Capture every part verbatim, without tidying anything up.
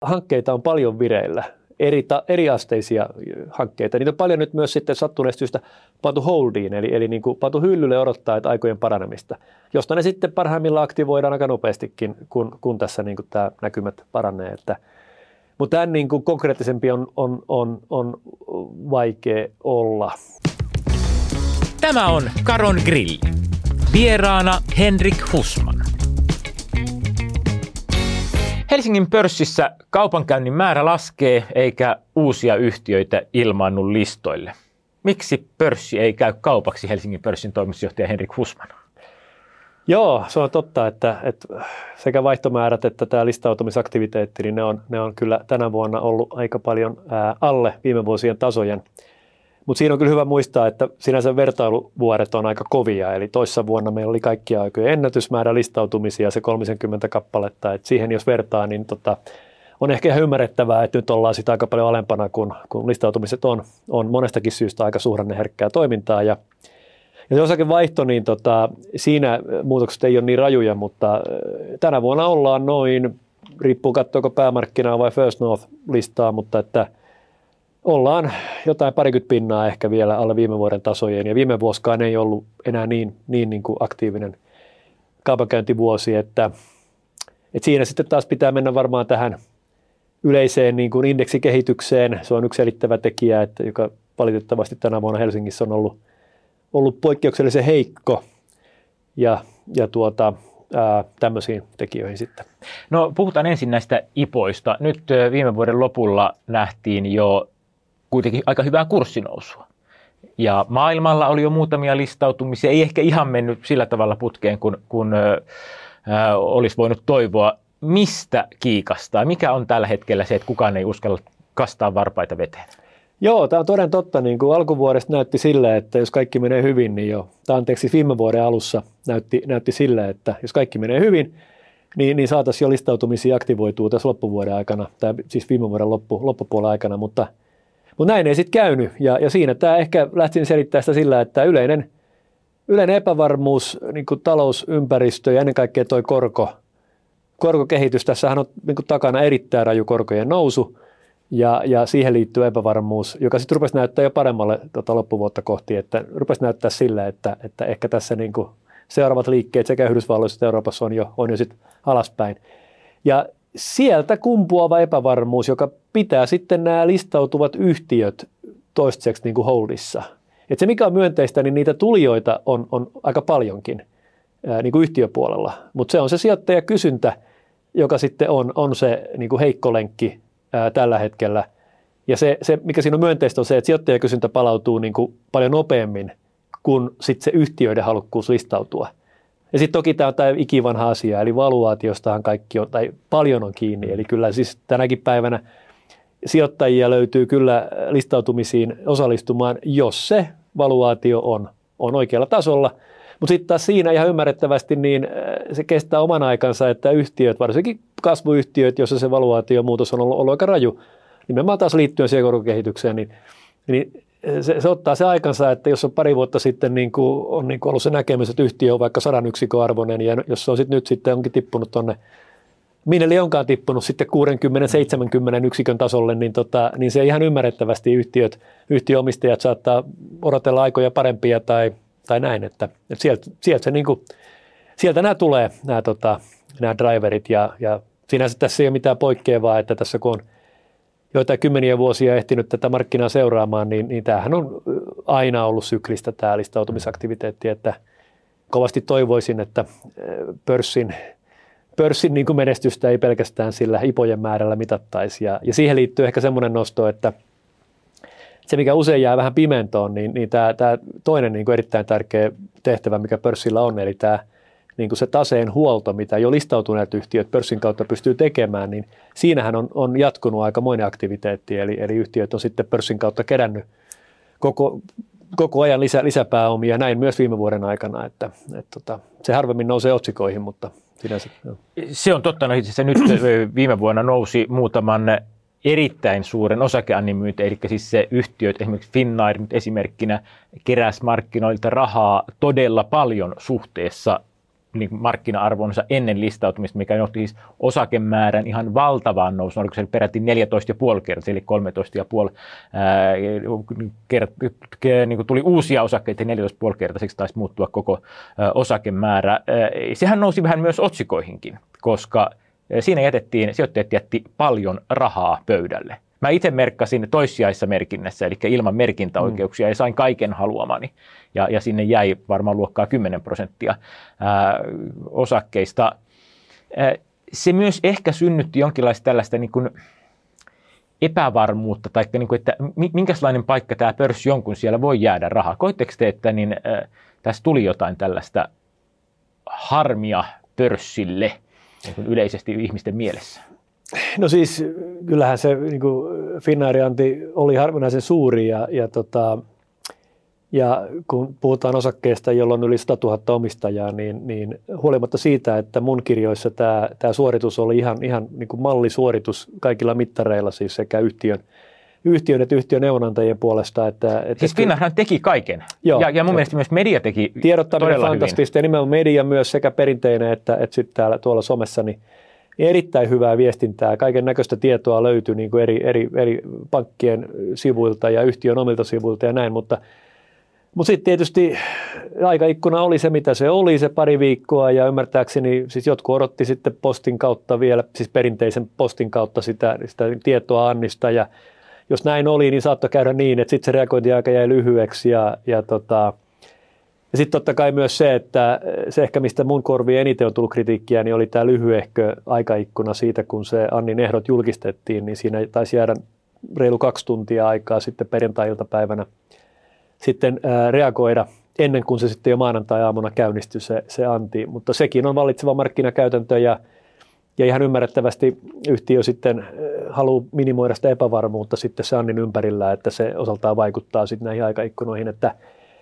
hankkeita on paljon vireillä, eri, ta, eriasteisia hankkeita. Niitä on paljon nyt myös sitten sattuneesta syystä pantu holdiin, eli, eli niin kuin pantu hyllylle odottaa, että aikojen paranemista, josta ne sitten parhaimmillaan aktivoidaan aika nopeastikin, kun, kun tässä niin kuin tämä näkymät paranee. Että, mutta tämän niin kuin konkreettisempi on, on, on, on vaikea olla. Tämä on Karon Grilli. Vieraana Henrik Husman. Helsingin pörssissä kaupankäynnin määrä laskee eikä uusia yhtiöitä ilmaannu listoille. Miksi pörssi ei käy kaupaksi, Helsingin pörssin toimitusjohtaja Henrik Husman? Joo, se on totta, että, että sekä vaihtomäärät että tämä listautumisaktiviteetti, niin ne on, ne on kyllä tänä vuonna ollut aika paljon ää, alle viime vuosien tasojen. Mutta siinä on kyllä hyvä muistaa, että sinänsä vertailuvuodet on aika kovia, eli toissa vuonna meillä oli kaikkia aikojen ennätysmäärä listautumisia, se kolmekymmentä kappaletta, että siihen jos vertaa, niin tota, on ehkä ihan ymmärrettävää, että nyt ollaan sitä aika paljon alempana, kun, kun listautumiset on, on monestakin syystä aika suhdanneherkkää toimintaa, ja, ja se osakevaihto, niin tota, siinä muutokset ei ole niin rajuja, mutta tänä vuonna ollaan noin, riippuu katsoako päämarkkinaa vai First North listaa, mutta että ollaan jotain parikymmentä pinnaa ehkä vielä alle viime vuoden tasojen, ja viime vuosikaan ei ollut enää niin, niin, niin kuin aktiivinen kaupankäyntivuosi, että, että siinä sitten taas pitää mennä varmaan tähän yleiseen niin kuin indeksikehitykseen. Se on yksi selittävä tekijä, että, joka valitettavasti tänä vuonna Helsingissä on ollut, ollut poikkeuksellisen heikko, ja, ja tuota, ää, tämmöisiin tekijöihin sitten. No puhutaan ensin näistä ipoista. Nyt viime vuoden lopulla nähtiin jo kuitenkin aika hyvää kurssinousua. Ja maailmalla oli jo muutamia listautumisia, ei ehkä ihan mennyt sillä tavalla putkeen, kun, kun ö, ö, olisi voinut toivoa. Mistä kiikastaa? Mikä on tällä hetkellä se, että kukaan ei uskalla kastaa varpaita veteen? Joo, tämä on toden totta. Niin kuin alkuvuodesta näytti sille, että jos kaikki menee hyvin, niin jo, tai anteeksi viime vuoden alussa näytti, näytti sille, että jos kaikki menee hyvin, niin, niin saataisiin jo listautumisia aktivoitua tässä loppuvuoden aikana, tai siis viime vuoden loppu, loppupuolen aikana, mutta Mutta näin ei sitten käynyt, ja, ja siinä tämä ehkä lähtin selittämään sitä sillä, että yleinen, yleinen epävarmuus, niin kuin talousympäristö ja ennen kaikkea tuo korko, korkokehitys, tässähän on niin kuin takana erittäin raju korkojen nousu, ja, ja siihen liittyy epävarmuus, joka sitten rupesi näyttää jo paremmalle tota loppuvuotta kohti, että rupesi näyttää sillä, että, että ehkä tässä niin kuin seuraavat liikkeet sekä Yhdysvalloissa että Euroopassa on jo, on jo sitten alaspäin. Ja sieltä kumpuava epävarmuus, joka pitää sitten nämä listautuvat yhtiöt toistaiseksi niin kuin holdissa. Et se mikä on myönteistä, niin niitä tulijoita on, on aika paljonkin ää, niin kuin yhtiöpuolella, mutta se on se sijoittajakysyntä, joka sitten on, on se niin kuin heikko lenkki ää, tällä hetkellä. Ja se, se, mikä siinä on myönteistä, on se, että sijoittajakysyntä palautuu niin kuin paljon nopeammin kuin sitten se yhtiöiden halukkuus listautua. Ja sitten toki tämä on tämä ikivanha asia, eli valuaatiostahan kaikki on, tai paljon on kiinni. Eli kyllä siis tänäkin päivänä sijoittajia löytyy kyllä listautumisiin osallistumaan, jos se valuaatio on, on oikealla tasolla. Mutta sitten taas siinä ihan ymmärrettävästi niin se kestää oman aikansa, että yhtiöt, varsinkin kasvuyhtiöt, joissa se valuaatiomuutos on ollut, ollut aika raju, nimenomaan taas liittyen siihen korkokehitykseen, niin, niin Se, se ottaa se aikansa, että jos on pari vuotta sitten niin kuin on niin kuin ollut se näkemys, että yhtiö on vaikka sadan yksikön arvoinen, ja jos se on sitten nyt sitten onkin tippunut tuonne, minne li onkaan tippunut sitten kuusikymmentä seitsemänkymmentä yksikön tasolle, niin, tota, niin se ihan ymmärrettävästi yhtiöt, yhtiöomistajat saattaa odotella aikoja parempia tai, tai näin, että, että sieltä, sieltä, se niin kuin, sieltä nämä tulee, nämä, tota, nämä driverit, ja, ja sinänsä tässä ei ole mitään poikkeavaa, että tässä kun on joitain kymmeniä vuosia ehtinyt tätä markkinaa seuraamaan, niin, niin tämähän on aina ollut syklistä tämä listautumisaktiviteetti, että kovasti toivoisin, että pörssin, pörssin niin kuin menestystä ei pelkästään sillä ipojen määrällä mitattaisi, ja, ja siihen liittyy ehkä semmoinen nosto, että se mikä usein jää vähän pimentoon, niin, niin tämä, tämä toinen niin kuin erittäin tärkeä tehtävä, mikä pörssillä on, eli tämä niin kuin se taseen huolto, mitä jo listautuneet yhtiöt pörssin kautta pystyy tekemään, niin siinähän on, on jatkunut aikamoinen aktiviteetti, eli, eli yhtiöt on sitten pörssin kautta kerännyt koko, koko ajan lisä, lisäpääomia, näin myös viime vuoden aikana, että, että, että se harvemmin nousee otsikoihin, mutta sinänsä. Jo. Se on totta, no itse asiassa nyt viime vuonna nousi muutaman erittäin suuren osakeannin myynti, eli siis se yhtiöt, esimerkiksi Finnair nyt esimerkkinä, keräsi markkinoilta rahaa todella paljon suhteessa niin markkina-arvonsa ennen listautumista, mikä johti siis osakemäärän ihan valtavaan nousuun, oliko se peräti neljätoista pilkku viisi kertaa, eli kolmetoista pilkku viisi ää, kert- niin kuin tuli uusia osakkeita, neljätoista pilkku viisi kertaiseksi taisi muuttua koko ää, osakemäärä. Ää, sehän nousi vähän myös otsikoihinkin, koska siinä jätettiin, sijoittajat jätti paljon rahaa pöydälle. Mä itse merkkasin toissijaisessa merkinnässä, eli ilman merkintäoikeuksia, ja sain kaiken haluamani. Ja, ja sinne jäi varmaan luokkaa kymmenen prosenttia ää, osakkeista. Ää, se myös ehkä synnytti jonkinlaista tällaista niin kuin epävarmuutta, tai niin kuin, että minkälainen paikka tämä pörssi on, kun siellä voi jäädä rahaa. Koitteko te, että niin, ää, tässä tuli jotain tällaista harmia pörssille niin kuin yleisesti ihmisten mielessä? No siis kyllähän se niin kuin Finnairin oli harvinaisen suuri ja, ja, tota, ja kun puhutaan osakkeesta, jolla on yli sata tuhatta omistajaa, niin, niin huolimatta siitä, että mun kirjoissa tämä, tämä suoritus oli ihan, ihan niin kuin mallisuoritus kaikilla mittareilla, siis sekä yhtiön, yhtiön että yhtiön neuvonantajien puolesta. Että, että siis Finnairhan teki kaiken joo, ja, ja mun mielestä myös media teki tiedottaminen todella fantastista ja nimenomaan media myös sekä perinteinen että, että sitten täällä tuolla somessa, niin erittäin hyvää viestintää, kaiken näköistä tietoa löytyi niin kuin eri, eri, eri pankkien sivuilta ja yhtiön omilta sivuilta ja näin, mutta, mutta sitten tietysti aikaikkuna oli se, mitä se oli, se pari viikkoa ja ymmärtääkseni siis jotkut odotti sitten postin kautta vielä, siis perinteisen postin kautta sitä, sitä tietoa Annista ja jos näin oli, niin saattoi käydä niin, että sitten se reagointiaika jäi lyhyeksi ja, ja tota, Ja sitten totta kai myös se, että se ehkä mistä mun korviin eniten on tullut kritiikkiä, niin oli tämä lyhyehkö aikaikkuna siitä, kun se Annin ehdot julkistettiin, niin siinä taisi jäädä reilu kaksi tuntia aikaa sitten perjantai-iltapäivänä sitten ää, reagoida ennen kuin se sitten jo maanantai-aamuna käynnistyi se, se anti. Mutta sekin on vallitseva markkinakäytäntö ja, ja ihan ymmärrettävästi yhtiö sitten haluaa minimoida sitä epävarmuutta sitten se Annin ympärillä, että se osaltaan vaikuttaa sitten näihin aikaikkunoihin, että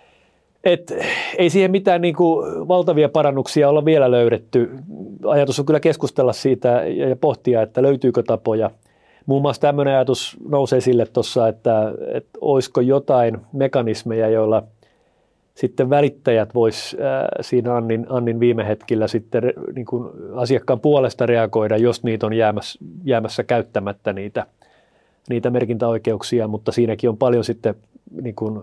Et ei siihen mitään niin kuin valtavia parannuksia olla vielä löydetty. Ajatus on kyllä keskustella siitä ja pohtia, että löytyykö tapoja. Muun muassa tämmöinen ajatus nousee sille tuossa, että, että olisiko jotain mekanismeja, joilla sitten välittäjät vois siinä Annin, Annin viime hetkillä sitten niin kuin asiakkaan puolesta reagoida, jos niitä on jäämässä, jäämässä käyttämättä niitä, niitä merkintäoikeuksia, mutta siinäkin on paljon sitten niin kuin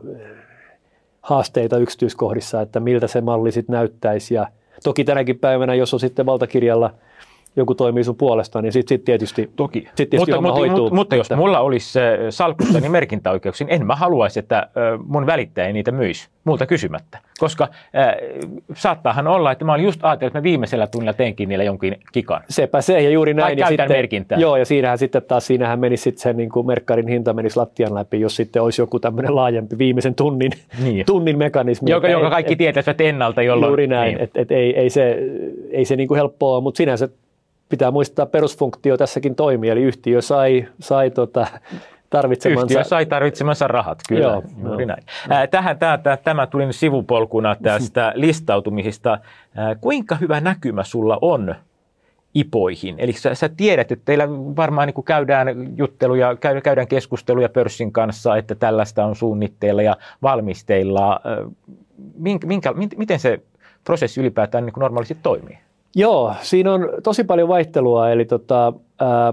haasteita yksityiskohdissa, että miltä se malli sitten näyttäisi. Ja toki tänäkin päivänä, jos on sitten valtakirjalla joku toimii sun puolestaan, niin sitten sit tietysti, toki. Sit tietysti mutta, homma mutta, hoituu. Mutta, mutta jos mulla olisi salkussani merkintäoikeuksia, niin en mä haluaisi, että mun välittäjä niitä myisi multa kysymättä. Koska äh, saattaahan olla, että mä olin just ajatellut, että mä viimeisellä tunnilla teinkin niillä jonkin kikan. Sepä se, ja juuri näin. Tai ja käytän sitten, merkintää. Joo, ja siinähän sitten taas, siinähän menisi sitten se niin kuin merkkarin hinta menisi lattian läpi, jos sitten olisi joku tämmöinen laajempi viimeisen tunnin, niin. tunnin mekanismi. Joka, jonka kaikki et, tietäisivät ennalta, jolloin... Juuri näin, niin. että et ei, ei se, ei se niin kuin helppoa ole, mutta sinänsä pitää muistaa, perusfunktio tässäkin toimii, eli yhtiö sai, sai tota, tarvitsemansa... Yhtiö sai tarvitsemansa rahat, kyllä. Joo, juuri no. näin. Ää, tähän, tämä, tämä tuli sivupolkuna tästä listautumisista. Ää, kuinka hyvä näkymä sulla on ipoihin? Eli sä, sä tiedät, että teillä varmaan niin kuin käydään jutteluja, käydään keskusteluja pörssin kanssa, että tällaista on suunnitteilla ja valmisteilla. Minkä, minkä, miten se prosessi ylipäätään niin kuin normaalisti toimii? Joo, siinä on tosi paljon vaihtelua, eli tota, ää,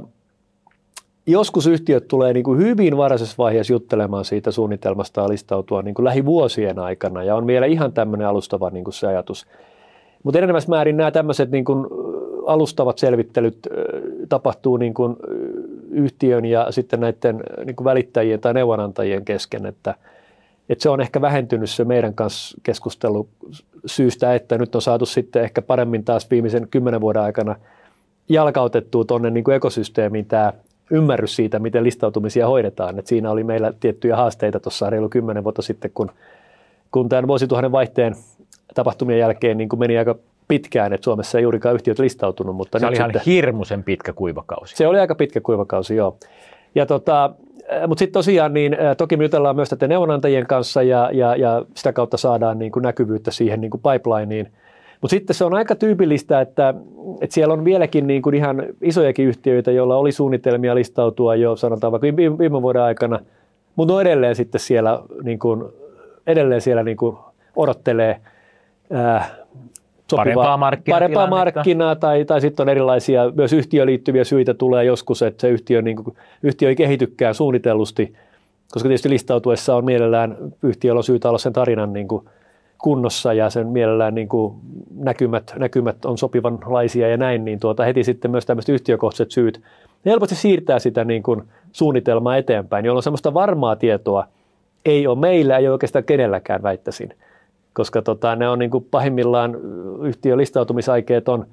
joskus yhtiöt tulee niin kuin hyvin varhaisessa vaiheessa juttelemaan siitä suunnitelmasta listautua niin kuin lähivuosien aikana, ja on vielä ihan tämmöinen alustava niin kuin se ajatus. Mutta enenevässä määrin nämä tämmöiset niin kuin alustavat selvittelyt ää, tapahtuu niin kuin yhtiön ja sitten näiden niin kuin välittäjien tai neuvonantajien kesken, että Että se on ehkä vähentynyt se meidän kanssa keskustelu syystä, että nyt on saatu sitten ehkä paremmin taas viimeisen kymmenen vuoden aikana jalkautettua tuonne niin kuin ekosysteemiin tämä ymmärrys siitä, miten listautumisia hoidetaan. Et siinä oli meillä tiettyjä haasteita tuossa reilu kymmenen vuotta sitten, kun, kun tämän vuosituhannen vaihteen tapahtumien jälkeen niin kuin meni aika pitkään, että Suomessa ei juurikaan yhtiöt listautunut. Mutta se nyt oli ihan sitten, hirmuisen pitkä kuivakausi. Se oli aika pitkä kuivakausi, joo. Ja tota, mutta sitten tosiaan, niin toki me jutellaan myös tätä neuvonantajien kanssa ja, ja, ja sitä kautta saadaan niin kuin näkyvyyttä siihen niin kuin pipelineen. Mutta sitten se on aika tyypillistä, että, että siellä on vieläkin niin kuin ihan isojakin yhtiöitä, joilla oli suunnitelmia listautua jo sanotaan vaikka viime vuoden aikana, mutta on edelleen sitten siellä, niin kuin, edelleen siellä niin kuin odottelee ää, sopivaa, parempaa markkinaa, parempaa markkinaa tai, tai sitten on erilaisia, myös yhtiöön liittyviä syitä tulee joskus, että se yhtiö, niin kuin, yhtiö ei kehitykään suunnitellusti, koska tietysti listautuessa on mielellään, yhtiöllä on syytä olla sen tarinan niin kuin kunnossa ja sen mielellään niin kuin näkymät, näkymät on sopivanlaisia ja näin, niin tuota, heti sitten myös tämmöiset yhtiökohtaiset syyt ne helposti siirtää sitä niin kuin suunnitelmaa eteenpäin, jolloin semmoista varmaa tietoa ei ole meillä, ei ole oikeastaan kenelläkään väittäisin, koska tota, ne on niin kuin pahimmillaan yhtiön listautumisaikeet on,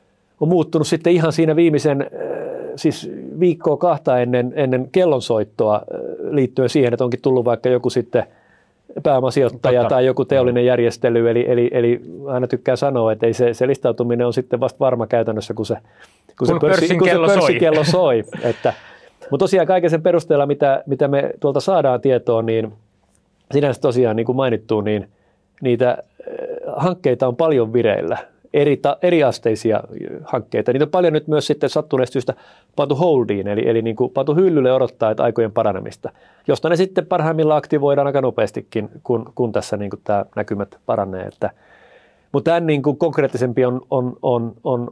on muuttunut sitten ihan siinä viimeisen siis viikkoa kahta ennen, ennen kellonsoittoa liittyen siihen, että onkin tullut vaikka joku sitten pääomasijoittaja Totta. tai joku teollinen järjestely, eli, eli, eli aina tykkää sanoa, että ei se, se listautuminen on sitten vasta varma käytännössä, kun se, kun kun se, pörssi, kun se pörssikello soi. Että, mutta tosiaan kaiken sen perusteella, mitä, mitä me tuolta saadaan tietoon, niin sinänsä tosiaan niin kuin mainittu, niin niitä hankkeita on paljon vireillä. Eri, ta, eriasteisia hankkeita. Niitä on paljon nyt myös sitten sattuneesta syystä pantu holdiin, eli, eli niin kuin pantu hyllylle odottaa, että aikojen paranemista, josta ne sitten parhaimmillaan aktivoidaan aika nopeastikin, kun, kun tässä niin kuin tämä näkymät paranee. Että, mutta tämän niin kuin konkreettisempi on, on, on, on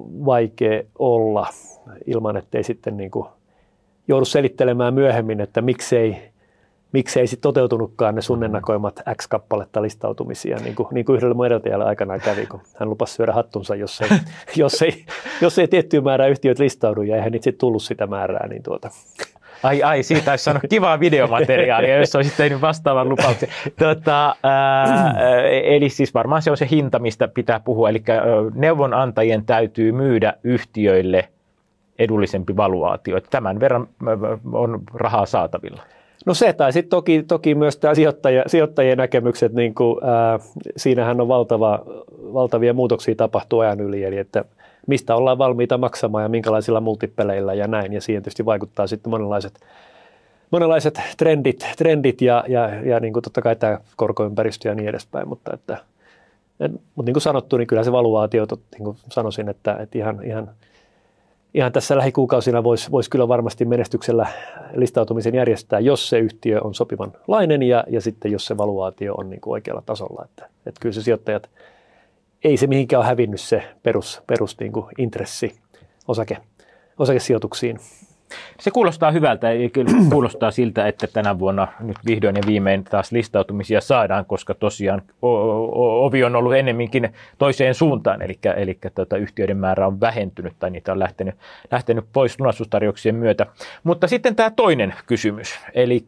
vaikea olla ilman, ettei sitten niin kuin joudu selittelemään myöhemmin, että miksei Miksi ei sitten toteutunutkaan ne sun ennakoimat X kappaletta listautumisia, niin kuin, niin kuin yhdellä mun edeltäjällä aikanaan kävi, kun hän lupasi syödä hattunsa, jos ei, jos ei, jos ei tiettyä määrää yhtiöt listaudu, ja eihän niitä sitten tullut sitä määrää. Niin tuota. Ai, ai, siitä olisi saanut kivaa videomateriaalia, jos olisi tehnyt vastaavan lupauksen. Tota, ää, eli siis varmaan se on se hinta, mistä pitää puhua, eli neuvonantajien täytyy myydä yhtiöille edullisempi valuaatio. Tämän verran on rahaa saatavilla. No se, tai sitten toki, toki myös tämä sijoittaja, sijoittajien näkemykset, niin kuin, ää, siinähän on valtava, valtavia muutoksia tapahtuu ajan yli, eli että mistä ollaan valmiita maksamaan ja minkälaisilla multipeleillä ja näin, ja siihen tietysti vaikuttaa sitten monenlaiset, monenlaiset trendit, trendit ja, ja, ja niin kuin totta kai tämä korkoympäristö ja niin edespäin, mutta, että, et, mutta niin kuin sanottu, niin kyllä se valuaatio, niin kuin sanoisin, että, että ihan, ihan Ihan tässä lähikuukausina voisi vois kyllä varmasti menestyksellä listautumisen järjestää, jos se yhtiö on sopivanlainen ja, ja sitten jos se valuaatio on niin kuin oikealla tasolla. Että, että kyllä se sijoittajat, ei se mihinkään ole hävinnyt se perus, perus niin kuin intressi osake, osakesijoituksiin. Se kuulostaa hyvältä ja kuulostaa siltä, että tänä vuonna nyt vihdoin ja viimein taas listautumisia saadaan, koska tosiaan ovi on ollut ennemminkin toiseen suuntaan, eli, eli tuota, yhtiöiden määrä on vähentynyt tai niitä on lähtenyt, lähtenyt pois lunastustarjouksien myötä. Mutta sitten tämä toinen kysymys, eli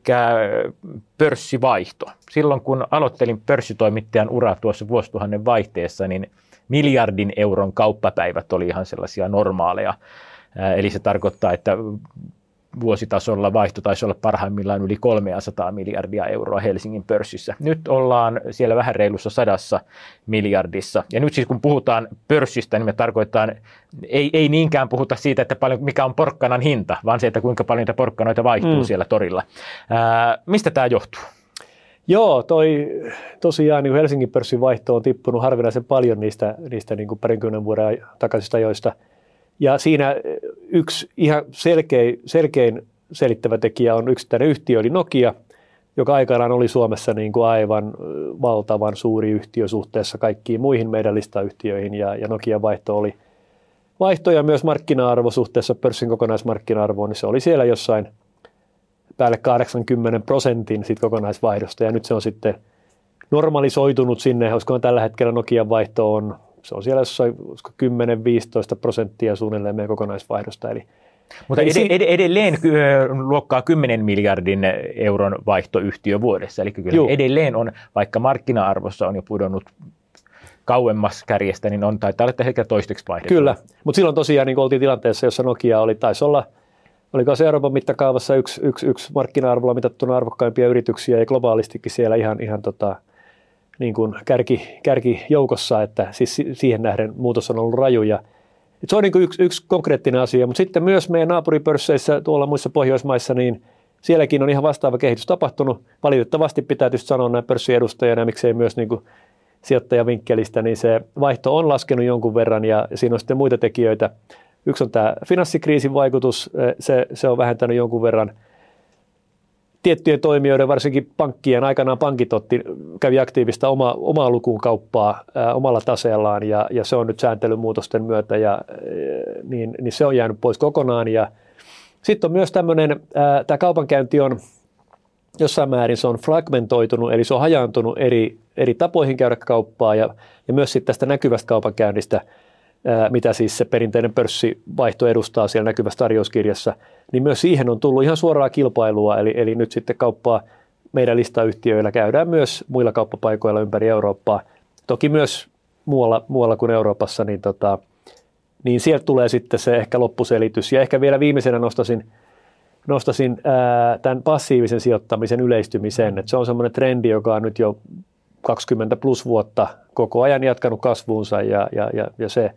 pörssivaihto. Silloin kun aloittelin pörssitoimittajan uraa tuossa vuosituhannen vaihteessa, niin miljardin euron kauppapäivät oli ihan sellaisia normaaleja. Eli se tarkoittaa, että vuositasolla vaihto taisi olla parhaimmillaan yli kolmesataa miljardia euroa Helsingin pörssissä. Nyt ollaan siellä vähän reilussa sadassa miljardissa. Ja nyt siis kun puhutaan pörssistä, niin me tarkoitetaan, ei, ei niinkään puhuta siitä, että paljon, mikä on porkkanan hinta, vaan se, että kuinka paljon niitä porkkanoita vaihtuu mm. siellä torilla. Ää, mistä tämä johtuu? Joo, toi tosiaan niin Helsingin pörssin vaihto on tippunut harvinaisen paljon niistä, niistä niin kuin parinkymmenen vuoden takaisista ajoista. Ja siinä yksi ihan selkein, selkein selittävä tekijä on yksittäinen yhtiö, eli Nokia, joka aikanaan oli Suomessa niin kuin aivan valtavan suuri yhtiö suhteessa kaikkiin muihin meidän listayhtiöihin, ja, ja Nokian vaihto oli vaihto ja myös markkina-arvo suhteessa pörssin kokonaismarkkina-arvoon, niin se oli siellä jossain päälle kahdeksankymmentä prosentin siitä kokonaisvaihdosta, ja nyt se on sitten normalisoitunut sinne, koska tällä hetkellä Nokian vaihto on Se on siellä jossain kymmenen viisitoista prosenttia suunnilleen meidän kokonaisvaihdosta. Eli, Mutta ed- ed- edelleen luokkaa kymmenen miljardin euron vaihtoyhtiö vuodessa. Eli kyllä Juh. edelleen on, vaikka markkina-arvossa on jo pudonnut kauemmas kärjestä, niin on taitaa olla ehkä toisteksi vaihdettu. Kyllä, mutta silloin tosiaan niin oltiin tilanteessa, jossa Nokia oli, taisi olla, oliko se Euroopan mittakaavassa yksi, yksi, yksi markkina-arvolla mitattuna arvokkaimpia yrityksiä ja globaalistikin siellä ihan, ihan tota, niin kuin kärki, kärkijoukossa, että siis siihen nähden muutos on ollut raju. Ja se on niin kuin yksi, yksi konkreettinen asia, mutta sitten myös meidän naapuripörsseissä tuolla muissa Pohjoismaissa, niin sielläkin on ihan vastaava kehitys tapahtunut. Valitettavasti pitää tietysti sanoa näin pörssiedustajana, miksei myös niin kuin sijoittajavinkkelistä, niin se vaihto on laskenut jonkun verran ja siinä on sitten muita tekijöitä. Yksi on tämä finanssikriisin vaikutus, se, se on vähentänyt jonkun verran tiettyjen toimijoiden, varsinkin pankkien, aikanaan pankit otti, kävi aktiivista oma, omaa lukuun kauppaa ää, omalla taseellaan ja, ja se on nyt sääntelymuutosten myötä ja ää, niin, niin se on jäänyt pois kokonaan. Ja sitten on myös tämmöinen, tämä kaupankäynti on jossain määrin se on fragmentoitunut, eli se on hajaantunut eri, eri tapoihin käydä kauppaa ja, ja myös sitten tästä näkyvästä kaupankäynnistä, ää, mitä siis se perinteinen pörssivaihto edustaa siellä näkyvässä tarjouskirjassa, niin myös siihen on tullut ihan suoraa kilpailua, eli, eli nyt sitten kauppaa meidän listayhtiöillä käydään myös muilla kauppapaikoilla ympäri Eurooppaa, toki myös muualla, muualla kuin Euroopassa, niin, tota, niin sieltä tulee sitten se ehkä loppuselitys. Ja ehkä vielä viimeisenä nostaisin, nostaisin ää, tämän passiivisen sijoittamisen yleistymisen, että se on semmoinen trendi, joka on nyt jo kaksikymmentä plus vuotta koko ajan jatkanut kasvuunsa ja, ja, ja, ja se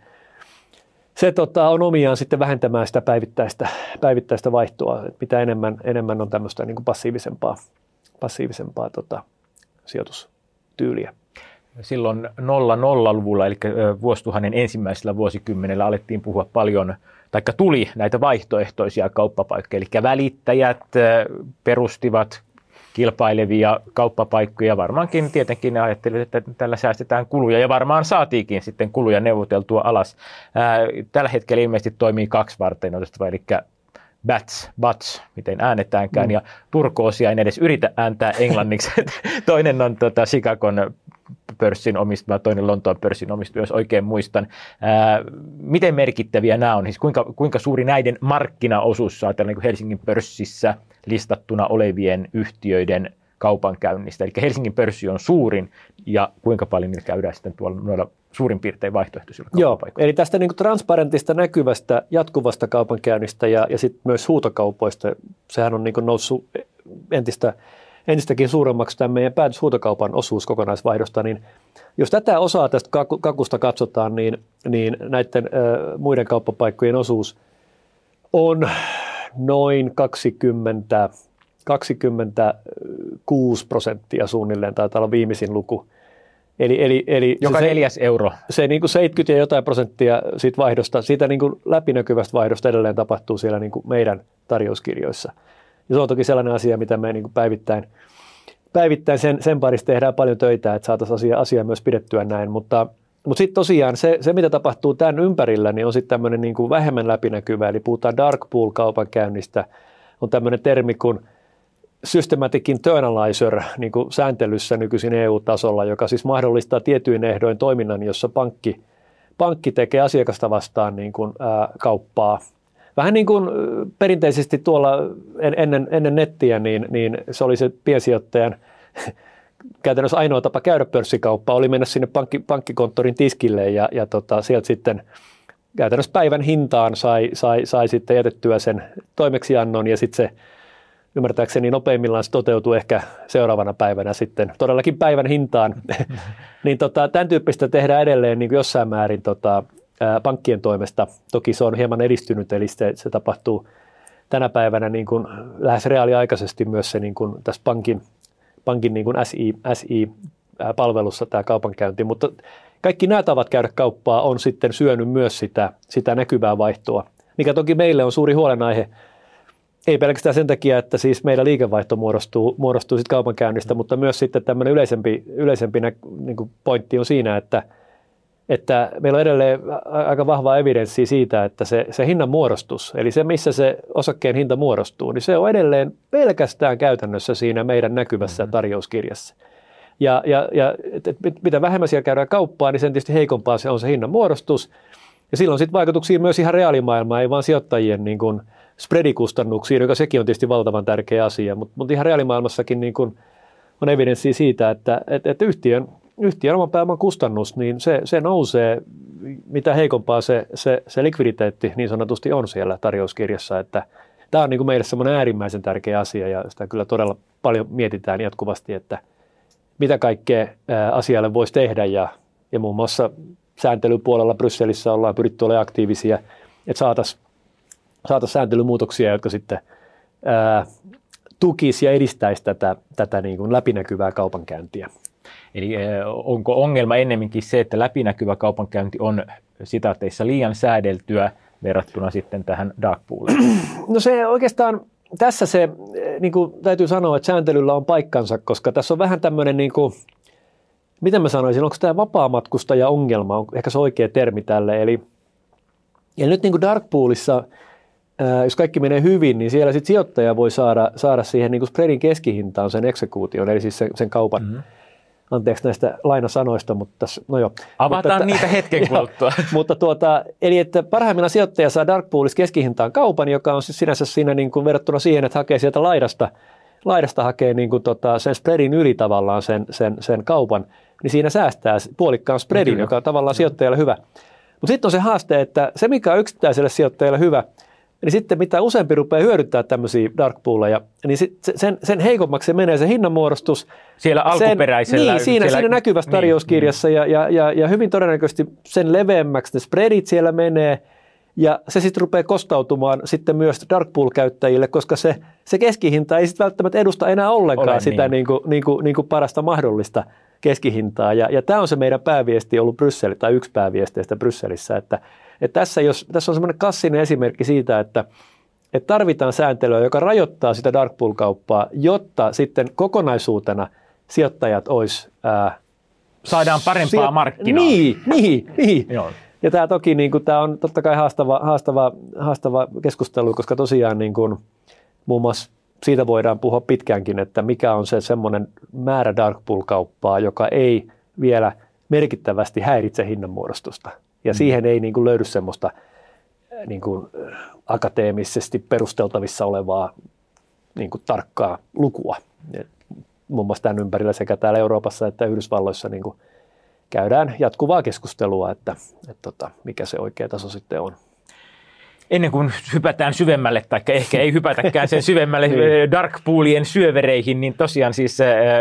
Se tota, on omiaan sitten vähentämään sitä päivittäistä, päivittäistä vaihtoa, että mitä enemmän, enemmän on tämmöistä niin kuin passiivisempaa, passiivisempaa tota, sijoitustyyliä. Silloin nolla nolla-luvulla, eli vuosituhannen ensimmäisellä vuosikymmenellä alettiin puhua paljon, taikka tuli näitä vaihtoehtoisia kauppapaikkoja, eli välittäjät perustivat kilpailevia kauppapaikkoja. Varmaankin tietenkin ne ajattelivat, että tällä säästetään kuluja ja varmaan saatiinkin sitten kuluja neuvoteltua alas. Ää, tällä hetkellä ilmeisesti toimii kaksi varteenotettavaa, eli bats, bats, miten äänetäänkään, mm. ja turkoosia en edes yritä ääntää englanniksi. Toinen on tota, Chicagon pörssin omistama, toinen Lontoon pörssin omistama, jos oikein muistan. Ää, miten merkittäviä nämä on? Siis kuinka, kuinka suuri näiden markkinaosuus ajatellaan niin Helsingin pörssissä listattuna olevien yhtiöiden kaupankäynnistä? Eli Helsingin pörssi on suurin, ja kuinka paljon niillä käydään sitten tuolla noilla suurin piirtein vaihtoehtoisilla kauppapaikoilla? Joo, eli tästä niin kuin transparentista, näkyvästä, jatkuvasta kaupankäynnistä ja, ja sitten myös huutokaupoista, sehän on niin kuin noussut entistä entistäkin suuremmaksi tämän meidän päätöshuutokaupan osuus kokonaisvaihdosta, niin jos tätä osaa tästä kakusta katsotaan, niin, niin näiden ö, muiden kauppapaikkojen osuus on noin kaksikymmentä, kaksikymmentäkuusi prosenttia suunnilleen, taitaa olla viimeisin luku. Eli, eli, eli Joka se, neljäs euro. Se niin kuin seitsemänkymmentä ja jotain prosenttia siitä vaihdosta, siitä niin kuin läpinäkyvästä vaihdosta edelleen tapahtuu siellä niin kuin meidän tarjouskirjoissa. Ja se on toki sellainen asia, mitä me niin kuin päivittäin, päivittäin sen, sen parissa tehdään paljon töitä, että saataisiin asia, asia myös pidettyä näin. Mutta, mutta sitten tosiaan se, se, mitä tapahtuu tämän ympärillä, niin on sitten tämmöinen niin kuin vähemmän läpinäkyvä. Eli puhutaan dark pool kaupankäynnistä. On tämmöinen termi kuin systematic internalizer niin kuin sääntelyssä nykyisin E U-tasolla, joka siis mahdollistaa tietyin ehdoin toiminnan, jossa pankki, pankki tekee asiakasta vastaan niin kuin, ää, kauppaa. Vähän niin kuin perinteisesti tuolla ennen, ennen nettiä, niin, niin se oli se piensijoittajan käytännössä ainoa tapa käydä pörssikauppaa, oli mennä sinne pankki, pankkikonttorin tiskille ja, ja tota, sieltä sitten käytännössä päivän hintaan sai, sai, sai sitten jätettyä sen toimeksiannon ja sitten se ymmärtääkseni nopeimmillaan se toteutui ehkä seuraavana päivänä sitten todellakin päivän hintaan. niin tota, tämän tyyppistä tehdään edelleen niin kuin jossain määrin tota, pankkien toimesta. Toki se on hieman edistynyt, eli se, se tapahtuu tänä päivänä niin kuin lähes reaaliaikaisesti myös se niin kuin tässä pankin, pankin niin kuin S I-palvelussa tämä kaupankäynti. Mutta kaikki nämä tavat käydä kauppaa on sitten syönyt myös sitä, sitä näkyvää vaihtoa, mikä toki meille on suuri huolenaihe. Ei pelkästään sen takia, että siis meidän liikevaihto muodostuu, muodostuu sit kaupankäynnistä, mutta myös sitten tämmöinen yleisempi, yleisempi nä, niin kuin pointti on siinä, että että meillä on edelleen aika vahvaa evidenssiä siitä, että se, se hinnan muodostus, eli se missä se osakkeen hinta muodostuu, niin se on edelleen pelkästään käytännössä siinä meidän näkyvässä tarjouskirjassa. Ja, ja, ja et, et, mitä vähemmän siellä käydään kauppaa, niin sen tietysti heikompaa se on se hinnan muodostus. Ja silloin sitten vaikutuksia myös ihan reaalimaailmaan, ei vaan sijoittajien niin kuin spreadikustannuksiin, joka sekin on tietysti valtavan tärkeä asia, mutta, mutta ihan reaalimaailmassakin niin kuin on evidenssiä siitä, että, että, että yhtiön Yhtiön oman pääoman kustannus, niin se, se nousee, mitä heikompaa se, se, se likviditeetti niin sanotusti on siellä tarjouskirjassa. Että tämä on niin kuin meille semmoinen äärimmäisen tärkeä asia ja sitä kyllä todella paljon mietitään jatkuvasti, että mitä kaikkea asialle voisi tehdä ja, ja muun muassa sääntelypuolella Brysselissä ollaan pyritty olemaan aktiivisia, että saataisiin saatais sääntelymuutoksia, jotka sitten ää, tukisi ja edistäisi tätä, tätä niin kuin läpinäkyvää kaupankäyntiä. Eli onko ongelma ennemminkin se, että läpinäkyvä kaupankäynti on sitaateissa liian säädeltyä verrattuna sitten tähän dark pooliin? No se oikeastaan, tässä se, niin kuin täytyy sanoa, että sääntelyllä on paikkansa, koska tässä on vähän tämmöinen, niin kuin, miten mä sanoisin, onko tämä vapaamatkustaja-ongelma, on ehkä se oikea termi tälle. Eli, ja nyt niin kuin dark poolissa, ää, jos kaikki menee hyvin, niin siellä sit sijoittaja voi saada, saada siihen niin kuin spreadin keskihintaan sen execution, eli siis sen, sen kaupan. Mm-hmm. Anteeksi näistä lainasanoista, mutta tässä, no joo. Avataan mutta, niitä hetken kuluttua. mutta tuota, eli että parhaimmillaan sijoittaja saa dark poolissa keskihintaan kaupan, joka on siis sinänsä siinä niin kuin verrattuna siihen, että hakee sieltä laidasta, laidasta hakee niin kuin tota sen spreadin yli tavallaan sen, sen, sen kaupan, niin siinä säästää puolikkaan spreadin, joka on tavallaan sijoittajalle hyvä. Mutta sitten on se haaste, että se mikä on yksittäiselle sijoittajalle hyvä, niin sitten mitä useampi rupeaa hyödyntää tämmöisiä dark pooleja, niin sit sen, sen heikommaksi se menee se hinnanmuodostus. Siellä alkuperäisellä. Sen, niin, siinä, siellä, siinä näkyvässä tarjouskirjassa niin, ja, ja, ja, ja hyvin todennäköisesti sen leveämmäksi ne spreadit siellä menee ja se sitten rupeaa kostautumaan sitten myös dark pool-käyttäjille, koska se, se keskihinta ei sitten välttämättä edusta enää ollenkaan Olen sitä niin. Niin kuin, niin kuin, niin kuin parasta mahdollista keskihintaa. Ja, ja tämä on se meidän pääviesti ollut Brysselissä, tai yksi pääviesteistä Brysselissä, että Että tässä, jos, tässä on semmoinen klassinen esimerkki siitä, että, että tarvitaan sääntelyä, joka rajoittaa sitä dark pool-kauppaa, jotta sitten kokonaisuutena sijoittajat olisi... Ää, saadaan parempaa sijo- markkinaa. Niin, niin, niin. Joo. Ja tämä toki niin kuin, tämä on totta kai haastava, haastava, haastava keskustelu, koska tosiaan niin kuin, muun muassa siitä voidaan puhua pitkäänkin, että mikä on se semmoinen määrä dark pool-kauppaa, joka ei vielä merkittävästi häiritse hinnanmuodostusta. Ja siihen ei niin kuin löydy semmoista niin kuin akateemisesti perusteltavissa olevaa niin kuin tarkkaa lukua. Et muun muassa tämän ympärillä sekä täällä Euroopassa että Yhdysvalloissa niin kuin käydään jatkuvaa keskustelua, että, että tota, mikä se oikea taso sitten on. Ennen kuin hypätään syvemmälle, tai ehkä ei hypätäkään sen syvemmälle niin. dark poolien syövereihin, niin tosiaan siis...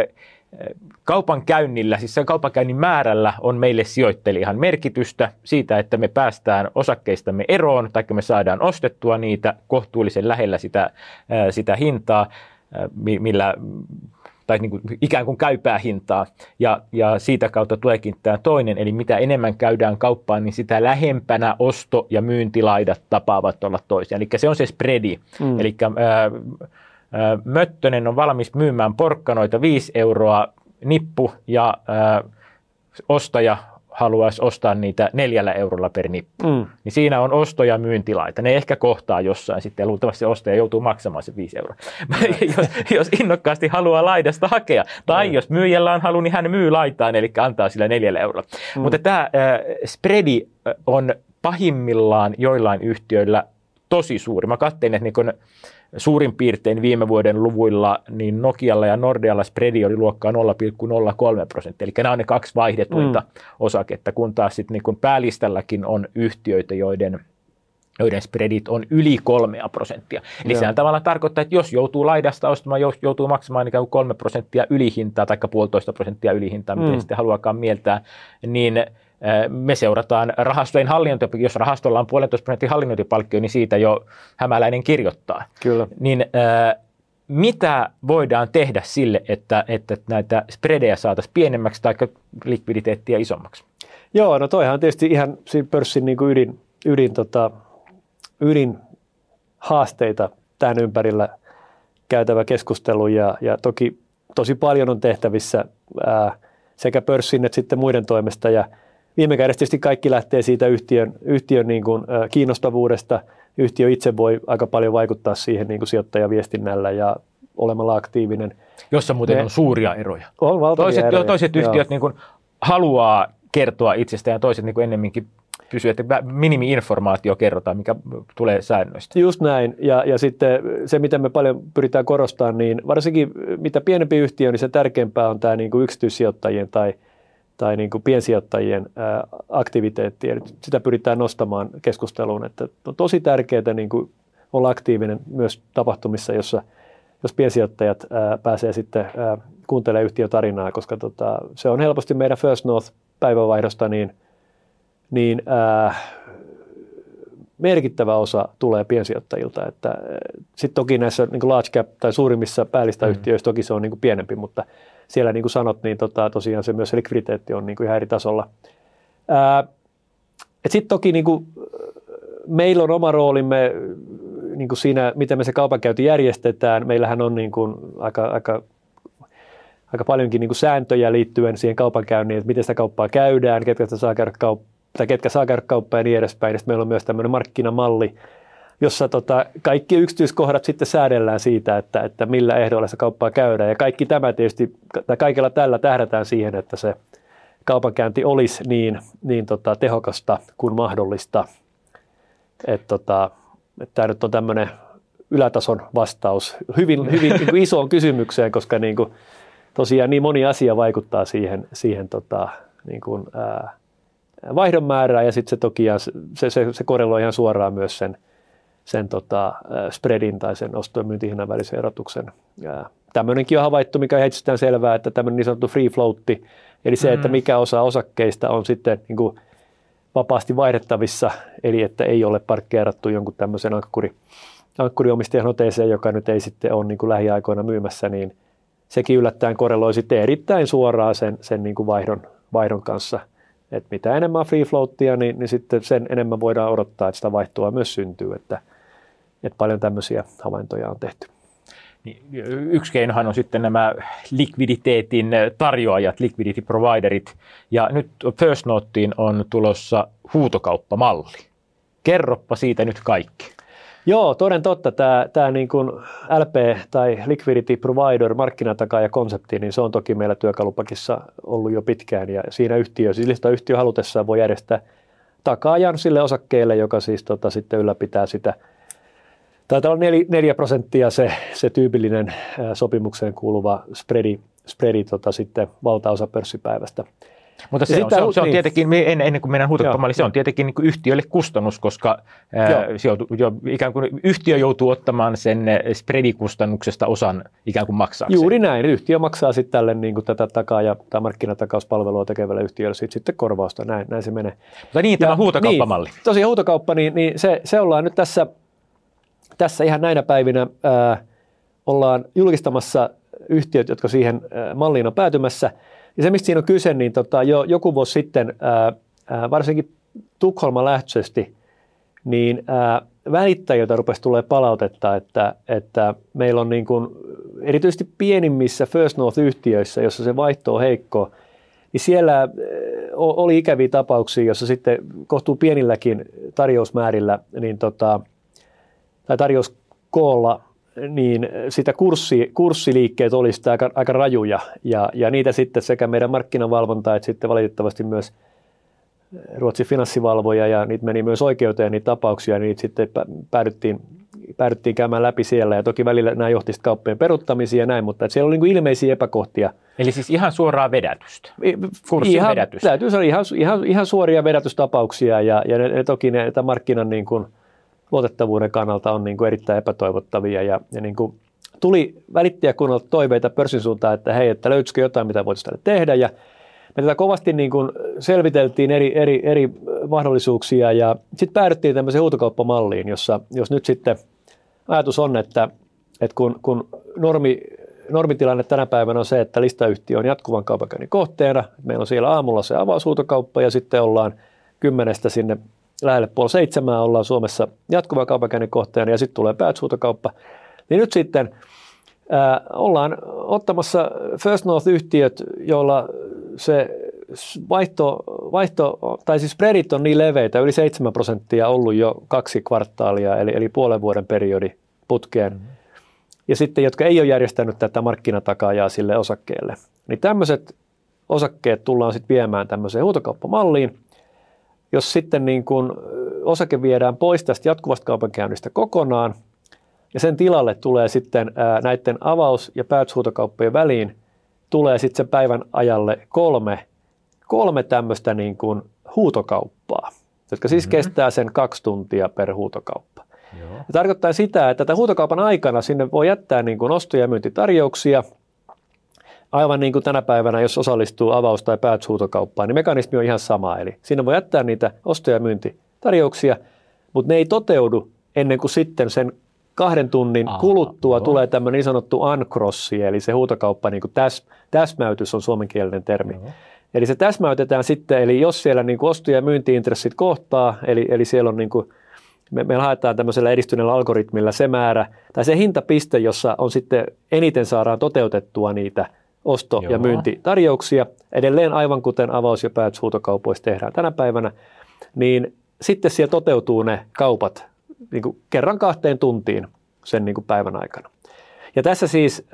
Kaupankäynnillä, siis sen kaupankäynnin määrällä on meille sijoittajille ihan merkitystä siitä, että me päästään osakkeistamme eroon tai me saadaan ostettua niitä kohtuullisen lähellä sitä, sitä hintaa, millä, tai niin kuin ikään kuin käypää hintaa. Ja, ja siitä kautta tuleekin tämä toinen, eli mitä enemmän käydään kauppaan, niin sitä lähempänä osto- ja myyntilaidat tapaavat olla toisiaan. Eli se on se spreadi. Mm. Eli Möttönen on valmis myymään porkkanoita viisi euroa nippu ja ää, ostaja haluaisi ostaa niitä neljällä eurolla per nippu. Mm. Niin siinä on osto- ja myyntilaita. Ne ehkä kohtaa jossain sitten ja luultavasti se ostaja joutuu maksamaan se viisi euroa. jos, jos innokkaasti haluaa laidasta hakea. Tai mm. jos myyjällä on halu, niin hän myy laitaan, eli antaa sillä neljällä eurolla. Mm. Mutta tämä ää, spreadi on pahimmillaan joillain yhtiöillä tosi suuri. Mä katsoin, että niin suurin piirtein viime vuoden luvuilla niin Nokialla ja Nordealla spreadi oli luokkaa nolla pilkku nolla kolme prosenttia. Eli nämä on ne kaksi vaihdetuinta mm. osaketta, kun taas sitten niin pääliställä on yhtiöitä, joiden, joiden spreadit on yli kolmea prosenttia. Eli sehän tavallaan tarkoittaa, että jos joutuu laidasta ostamaan, jos joutuu maksamaan ikään kuin kolme prosenttia ylihintaa tai puolitoista prosenttia ylihintaa, mm. miten sitten haluakaan mieltää, niin me seurataan rahastojen hallinnointia, jos rahastolla on puolentoista prosentin hallinnointipalkkio, niin siitä jo Hämäläinen kirjoittaa. Kyllä. Niin äh, mitä voidaan tehdä sille, että, että näitä spreadejä saataisiin pienemmäksi tai likviditeettiä isommaksi? Joo, no toihan on tietysti ihan pörssin niin kuin ydin, ydin, tota, ydin haasteita tämän ympärillä käytävä keskustelu ja, ja toki tosi paljon on tehtävissä ää, sekä pörssin että sitten muiden toimesta ja viime kädessä tietysti kaikki lähtee siitä yhtiön, yhtiön niin kuin, ä, kiinnostavuudesta. Yhtiö itse voi aika paljon vaikuttaa siihen niin kuin sijoittajaviestinnällä ja olemalla aktiivinen. Jossa muuten Me, on suuria eroja. On valtavia toiset, eroja. Toiset yhtiöt niin kuin haluaa kertoa itsestään ja toiset niin kuin ennemminkin pysyy, että minimi-informaatio kerrotaan, mikä tulee säännöistä. Just näin. Ja, ja sitten se, mitä me paljon pyritään korostamaan, niin varsinkin mitä pienempi yhtiö, niin se tärkeämpää on tämä niin kuin yksityissijoittajien tai tai niin kuin piensijoittajien ää, aktiviteetti. Eli sitä pyritään nostamaan keskusteluun, että on tosi tärkeää niin kuin olla aktiivinen myös tapahtumissa, jossa jos piensijoittajat ää, pääsee sitten ää, kuuntelemaan yhtiötarinaa, koska tota, se on helposti meidän First North-päivävaihdosta, niin, niin ää, merkittävä osa tulee piensijoittajilta. Sitten toki näissä niin kuin large cap tai suurimmissa päällistä mm. yhtiöissä toki se on niin kuin pienempi, mutta siellä niin kuin sanot, niin tota, tosiaan se myös se likviditeetti on niin kuin ihan eri tasolla. Sitten toki niin kuin, meillä on oma roolimme niin kuin siinä, miten me se kaupankäynti järjestetään, meillähän on niin kuin aika, aika, aika paljonkin niin kuin sääntöjä liittyen siihen kaupankäyntiin, että miten sitä kauppaa käydään, ketkä saa käydä kauppaa, tai ketkä saa käydä kauppaa ja niin edespäin. Ja sitten meillä on myös tämmöinen markkinamalli, jossa tota, kaikki yksityiskohdat sitten säädellään siitä, että, että millä ehdoilla se kauppaa käydään. Ja kaikki tämä tietysti, tai kaikella tällä tähdätään siihen, että se kaupankäynti olisi niin, niin tota, tehokasta kuin mahdollista. Että tota, et tämä nyt on tämmöinen ylätason vastaus hyvin, hyvin niin kuin isoon kysymykseen, koska niin kuin, tosiaan niin moni asia vaikuttaa siihen, siihen tota, niin kuin, ää, vaihdon määrään, ja sitten se toki se, se, se korreloi ihan suoraan myös sen, sen tota, spreadin tai sen osto- ja myyntihinnan välisen erotuksen. Tämmöinenkin on havaittu, mikä on itsestään selvää, että tämmöinen niin sanottu free floatti, eli se, että mikä osa osakkeista on sitten niin kuin vapaasti vaihdettavissa, eli että ei ole parkkeerattu jonkun tämmöisen ankkuri, ankkuriomistajan oteeseen, joka nyt ei sitten ole niin kuin lähiaikoina myymässä, niin sekin yllättäen korreloi sitten erittäin suoraan sen, sen niin kuin vaihdon, vaihdon kanssa. Et mitä enemmän free floatia, niin, niin sitten sen enemmän voidaan odottaa, että sitä vaihtoa myös syntyy, että, että paljon tämmöisiä havaintoja on tehty. Yksi keinohan on sitten nämä likviditeetin tarjoajat, liquidity providerit, ja nyt First Noteen on tulossa huutokauppamalli. Kerroppa siitä nyt kaikki. Joo, toden totta. Tämä, tämä niin kuin L P tai Liquidity Provider, markkinatakaaja-konsepti, niin se on toki meillä työkalupakissa ollut jo pitkään, ja siinä yhtiö, siis yhtiö halutessaan voi järjestää takaajan sille osakkeelle, joka siis tota, sitten ylläpitää sitä. Taitaa olla neljä prosenttia se, se tyypillinen ää, sopimukseen kuuluva spreadi, spreadi tota, sitten valtaosa pörssipäivästä. Mutta se, on, se, on, se on niin. tietenkin, ennen kuin mennään huutokauppamalliin, se on tietenkin niin kuin yhtiölle kustannus, koska ää, se joutuu, jo, ikään kuin yhtiö joutuu ottamaan sen spreadikustannuksesta osan ikään kuin maksaakseen. Juuri näin. Yhtiö maksaa sitten tälle niin kuin tätä takaaja- tai markkinatakauspalvelua tekevälle yhtiölle sitten, sitten korvausta. Näin, näin se menee. Mutta niin, tämä huutokauppamalli. Niin, tosiaan huutokauppa, niin, niin se, se ollaan nyt tässä, tässä ihan näinä päivinä ää, ollaan julkistamassa yhtiöt, jotka siihen ää, malliin on päätymässä. Ja se, mistä siinä on kyse, niin tota, jo joku vuosi sitten, ää, ää, varsinkin Tukholman lähtöisesti, niin ää, välittäjiltä rupesi tulee palautetta, että, että meillä on niin kuin, erityisesti pienimmissä First North-yhtiöissä, jossa se vaihto on heikko, niin siellä ää, oli ikäviä tapauksia, jossa sitten kohtuu pienilläkin tarjousmäärillä niin tota, tai tarjouskoolla, niin sitä kurssi, kurssiliikkeet oli sitä aika, aika rajuja, ja, ja niitä sitten sekä meidän markkinavalvonta, että sitten valitettavasti myös Ruotsin finanssivalvoja, ja niitä meni myös oikeuteen niitä tapauksia, niin niitä sitten päädyttiin, päädyttiin käymään läpi siellä, ja toki välillä nämä johti sitten kauppojen peruttamisia ja näin, mutta siellä oli niin kuin ilmeisiä epäkohtia. Eli siis ihan suoraa vedätystä, kurssin ihan, vedätystä. Täytyy sanoa ihan, ihan, ihan suoria vedätystapauksia, ja, ja ne, ne toki ne, markkinan niin kuin luotettavuuden kannalta on niin kuin erittäin epätoivottavia, ja, ja niin kuin tuli välittäjäkunnalta toiveita pörssin suuntaan, että hei, että löytyisikö jotain, mitä voitaisiin tälle tehdä, ja me tätä kovasti niin kuin selviteltiin eri, eri, eri mahdollisuuksia, ja sitten päädyttiin tämmöiseen huutokauppamalliin, jossa jos nyt sitten ajatus on, että, että kun, kun normi, normitilanne tänä päivänä on se, että listayhtiö on jatkuvan kaupankäynnin kohteena, meillä on siellä aamulla se avaushuutokauppa, ja sitten ollaan kymmenestä sinne lähelle puoli seitsemää ollaan Suomessa jatkuvan kaupankäynnin kohteena, ja sitten tulee päätöshuutokauppa. Niin nyt sitten ää, ollaan ottamassa First North-yhtiöt, joilla se vaihto, vaihto, tai siis spreadit on niin leveitä, yli seitsemän prosenttia ollut jo kaksi kvartaalia, eli, eli puolen vuoden periodi putkeen. Mm-hmm. Ja sitten, jotka ei ole järjestänyt tätä markkinatakaajaa sille osakkeelle. Niin tämmöiset osakkeet tullaan sitten viemään tämmöiseen huutokauppamalliin. Jos sitten niin kun osake viedään pois tästä jatkuvasta kaupankäynnistä kokonaan, ja sen tilalle tulee sitten ää, näiden avaus- ja päätöshuutokauppojen väliin, tulee sitten sen päivän ajalle kolme, kolme tämmöistä niin kuin huutokauppaa, jotka siis mm-hmm. kestää sen kaksi tuntia per huutokauppa. Joo. Ja tarkoittaa sitä, että tämän huutokaupan aikana sinne voi jättää niin kuin osto- ja myyntitarjouksia, aivan niin kuin tänä päivänä, jos osallistuu avaus- tai päätöshuutokauppaan, niin mekanismi on ihan sama. Eli siinä voi jättää niitä osto- ja myyntitarjouksia, mutta ne ei toteudu ennen kuin sitten sen kahden tunnin Aha, kuluttua joo. tulee tämmöinen niin sanottu uncrossi, eli se huutokauppa, niin kuin täs, täsmäytys on suomenkielinen termi. Joo. Eli se täsmäytetään sitten, eli jos siellä niin kuin osto- ja myyntiintressit kohtaa, eli, eli siellä on niin kuin Me, me haetaan tämmöisellä edistyneellä algoritmilla se määrä, tai se hintapiste, jossa on sitten eniten saadaan toteutettua niitä osto- Joo. ja myyntitarjouksia, edelleen aivan kuten avaus- ja päätöshuutokaupoissa tehdään tänä päivänä, niin sitten siellä toteutuu ne kaupat niin kuin kerran kahteen tuntiin sen niin kuin päivän aikana. Ja tässä siis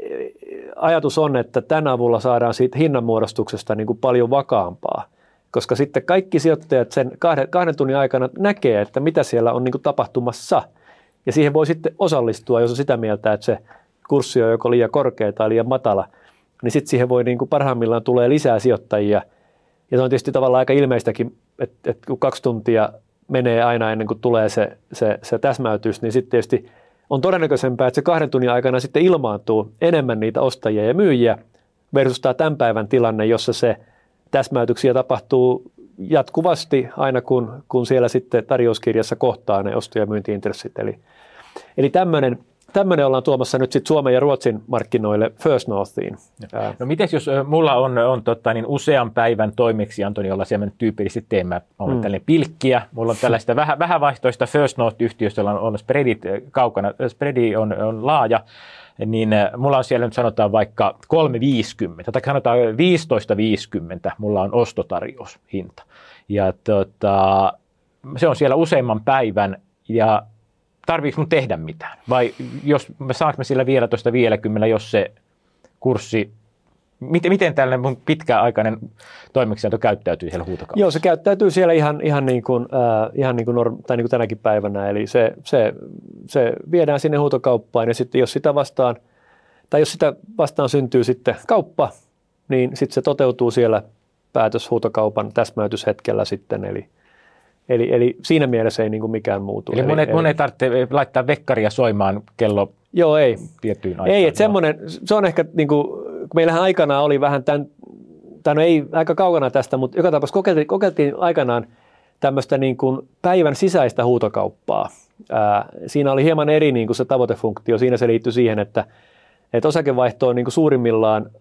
ajatus on, että tämän avulla saadaan siitä hinnanmuodostuksesta niin kuin paljon vakaampaa, koska sitten kaikki sijoittajat sen kahden, kahden tunnin aikana näkee, että mitä siellä on niin kuin tapahtumassa. Ja siihen voi sitten osallistua, jos on sitä mieltä, että se kurssi on joko liian korkea tai liian matala, niin sitten siihen voi niin kuin parhaimmillaan tulee lisää sijoittajia. Ja se on tietysti tavallaan aika ilmeistäkin, että, että kun kaksi tuntia menee aina ennen kuin tulee se, se, se täsmäytys, niin sitten tietysti on todennäköisempää, että se kahden tunnin aikana sitten ilmaantuu enemmän niitä ostajia ja myyjiä versus tämä tämän päivän tilanne, jossa se täsmäytyksiä tapahtuu jatkuvasti aina kun, kun siellä sitten tarjouskirjassa kohtaa ne osto- ja myyntiintressit. Eli, eli tämmöinen Tämmöinen ollaan tuomassa nyt sitten Suomen ja Ruotsin markkinoille First Northiin. No mites jos mulla on, on tota, niin usean päivän toimeksianto, jolla siellä mä tyypillisesti teen, mä olen mm. tällainen pilkkiä, mulla on tällaista vähä, vähävaihtoista First North-yhtiöstä, jolla on, on spreadit kaukana, spreadi on, on laaja, niin mulla on siellä nyt sanotaan vaikka kolme viisikymmentä tai sanotaan viisitoista viisikymmentä, mulla on ostotarjoushinta. Ja tota, se on siellä useamman päivän ja tarviiko mun tehdä mitään? Vai jos me saanko me sillä vielä tuosta vieläkymmenellä, jos se kurssi, miten, miten tällainen mun pitkäaikainen toimeksianto käyttäytyy siellä huutokaupassa? Joo, se käyttäytyy siellä ihan, ihan, niin kuin, äh, ihan niin kuin, norm, tai niin kuin tänäkin päivänä. Eli se, se, se viedään sinne huutokauppaan ja sitten jos sitä vastaan, tai jos sitä vastaan syntyy sitten kauppa, niin sitten se toteutuu siellä päätöshuutokaupan täsmäytyshetkellä sitten, eli Eli, eli siinä mielessä ei niin kuin mikään muutu. Eli monet, eli, monet tarvitsee laittaa vekkaria soimaan kello joo, ei. tiettyyn aikaan. Ei, että semmoinen, se on ehkä, niin kuin, kun meillähän aikanaan oli vähän tämän, tai no ei aika kaukana tästä, mutta joka tapauksessa kokeiltiin, kokeiltiin aikanaan tämmöistä niin kuin päivän sisäistä huutokauppaa. Ää, siinä oli hieman eri niin kuin se tavoitefunktio. Siinä se liittyi siihen, että, että osakevaihto on niin kuin suurimmillaan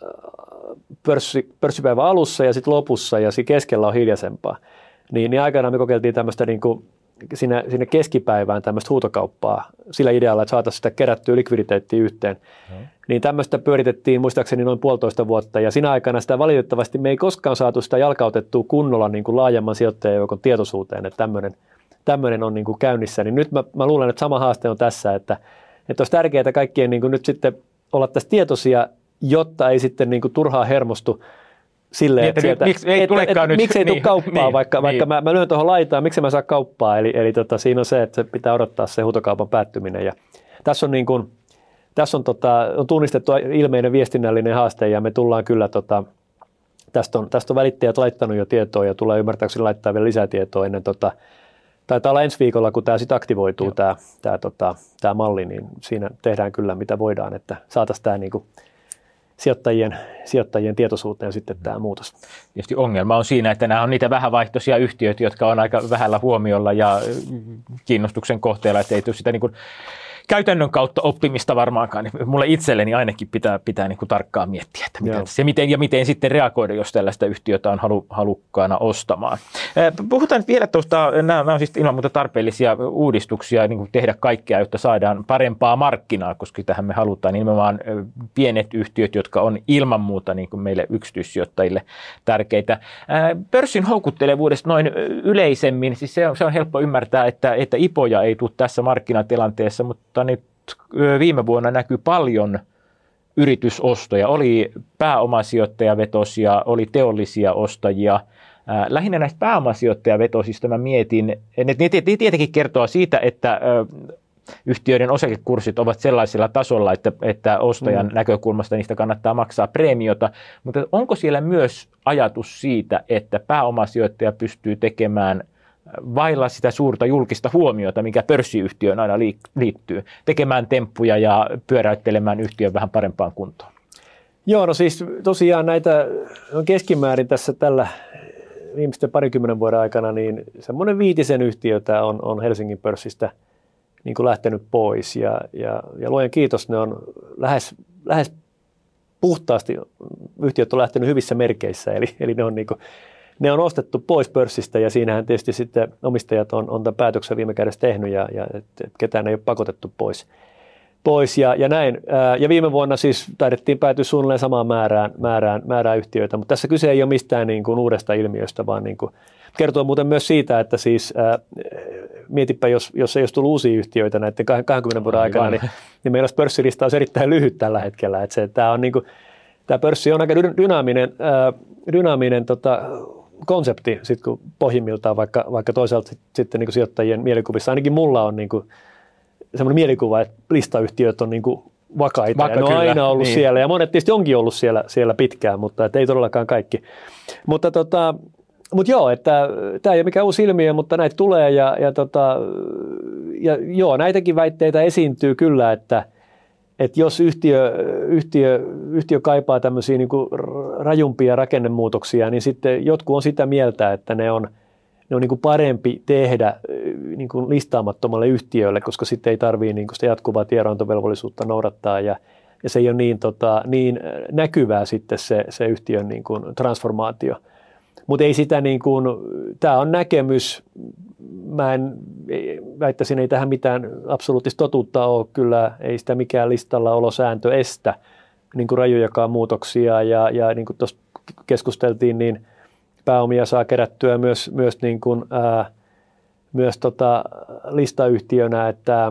pörssi, pörssipäivän alussa ja sitten lopussa ja siinä keskellä on hiljaisempaa. Niin, niin aikanaan me kokeiltiin tämmöistä niin kuin sinne, sinne keskipäivään tämmöistä huutokauppaa sillä idealla, että saataisiin sitä kerättyä likviditeettiä yhteen. Mm. Niin tämmöistä pyöritettiin muistaakseni noin puolitoista vuotta ja siinä aikana sitä valitettavasti me ei koskaan saatu sitä jalkautettua kunnolla niin kuin laajemman sijoittajajoukon tietoisuuteen, että tämmöinen, tämmöinen on niin kuin käynnissä. Niin nyt mä, mä luulen, että sama haaste on tässä, että, että olisi tärkeää kaikkien niin kuin nyt sitten olla tässä tietoisia, jotta ei sitten niin kuin turhaa hermostu silleen, että, sieltä, miksi ei, että, että, että miksi ei tule niin, kauppaa, niin, vaikka, niin. vaikka mä, mä lyön tuohon laitaan, miksi mä saa kauppaa. Eli, eli tota, siinä on se, että se pitää odottaa se huutokaupan päättyminen. Ja tässä on, niin kuin, tässä on, tota, on tunnistettu ilmeinen viestinnällinen haaste ja me tullaan kyllä, tota, tästä, on, tästä on välittäjät laittanut jo tietoa ja tulee ymmärtääkseni laittaa vielä lisää tietoa ennen, tota, taitaa olla ensi viikolla, kun tämä sitten aktivoituu tämä, tämä, tota, tämä malli, niin siinä tehdään kyllä mitä voidaan, että saataisiin tämä niin kuin Sijoittajien, sijoittajien tietoisuuteen sitten tämä muutos. Tietysti ongelma on siinä, että nämä on niitä vähävaihtoisia yhtiöitä, jotka on aika vähällä huomiolla ja kiinnostuksen kohteella, että ei tule sitä niin kuin käytännön kautta oppimista varmaankaan. Mulle itselleni ainakin pitää, pitää niin kuin tarkkaan miettiä, että miten, se miten ja miten sitten reagoida, jos tällaista yhtiötä on halu, halukkaana ostamaan. Puhutaan nyt vielä tuosta, nämä, nämä on siis ilman muuta tarpeellisia uudistuksia, niin kuin tehdä kaikkea, jotta saadaan parempaa markkinaa, koska tähän me halutaan nimenomaan pienet yhtiöt, jotka on ilman muuta niin kuin meille yksityissijoittajille tärkeitä. Pörssin houkuttelevuudesta noin yleisemmin, siis se on, se on helppo ymmärtää, että, että ipoja ei tule tässä markkinatilanteessa, mutta nyt viime vuonna näkyy paljon yritysostoja. Oli pääomasijoittajavetosia, oli teollisia ostajia. Lähinnä näistä pääomasijoittajavetoisista mä mietin, ne tietenkin kertoo siitä, että yhtiöiden osakekurssit ovat sellaisella tasolla, että, että ostajan mm. näkökulmasta niistä kannattaa maksaa preemiota, mutta onko siellä myös ajatus siitä, että pääomasijoittaja pystyy tekemään vailla sitä suurta julkista huomiota, mikä pörssiyhtiöön aina liittyy, tekemään temppuja ja pyöräyttelemään yhtiön vähän parempaan kuntoon? Joo, no siis tosiaan näitä on keskimäärin tässä tällä viimeisten parikymmenen vuoden aikana, niin semmoinen viitisen yhtiötä on, on Helsingin pörssistä niin kuin lähtenyt pois ja, ja, ja luojan kiitos, ne on lähes, lähes puhtaasti, yhtiöt on lähtenyt hyvissä merkeissä, eli, eli ne on niin kuin ne on ostettu pois pörssistä ja siinähän tietysti sitten omistajat on, on tämän päätöksen viime kädessä tehnyt ja, ja et, et ketään ei ole pakotettu pois. pois ja, ja näin. Ja viime vuonna siis taidettiin päätyä suunnilleen samaan määrään, määrään, määrään yhtiöitä, mutta tässä kyse ei ole mistään niin kuin uudesta ilmiöstä, vaan niin kuin kertoo muuten myös siitä, että siis ää, mietipä, jos, jos ei olisi tullut uusia yhtiöitä näiden kaksikymmentä vuoden aikana, niin, niin meillä olisi pörssilistaus erittäin lyhyt tällä hetkellä. Että se, tämä, on niin kuin, tämä pörssi on aika dynaaminen, ää, dynaaminen tota, konsepti, sit kun pohjimmiltaan, vaikka, vaikka toisaalta sit, sitten niin kuin sijoittajien mielikuvissa, ainakin mulla on niin kuin semmoinen mielikuva, että listayhtiöt on niin kuin vakaita Vaka, ja ne on kyllä, aina ollut niin. siellä ja monet tietysti onkin ollut siellä, siellä pitkään, mutta et ei todellakaan kaikki. Mutta tota, mut joo, että tämä ei ole mikään uusi ilmiö, mutta näitä tulee ja, ja, tota, ja joo, näitäkin väitteitä esiintyy kyllä, että että jos yhtiö, yhtiö, yhtiö kaipaa tämmöisiä niin kuin rajumpia rakennemuutoksia, niin sitten jotkut on sitä mieltä, että ne on, ne on niin kuin parempi tehdä niin kuin listaamattomalle yhtiölle, koska sitten ei tarvitse niin kuin sitä jatkuvaa tiedonantovelvollisuutta noudattaa ja, ja se ei ole niin, tota, niin näkyvää sitten se, se yhtiön niin kuin transformaatio. Mutta ei sitä niin kuin, tämä on näkemys, mä en väittäisin, ei tähän mitään absoluuttista totuutta ole, kyllä ei sitä mikään listalla olosääntö estä, niin kuin rajujakaan muutoksia ja, ja niin kuin tuossa keskusteltiin, niin pääomia saa kerättyä myös, myös, niin kuin, ää, myös tota listayhtiönä, että,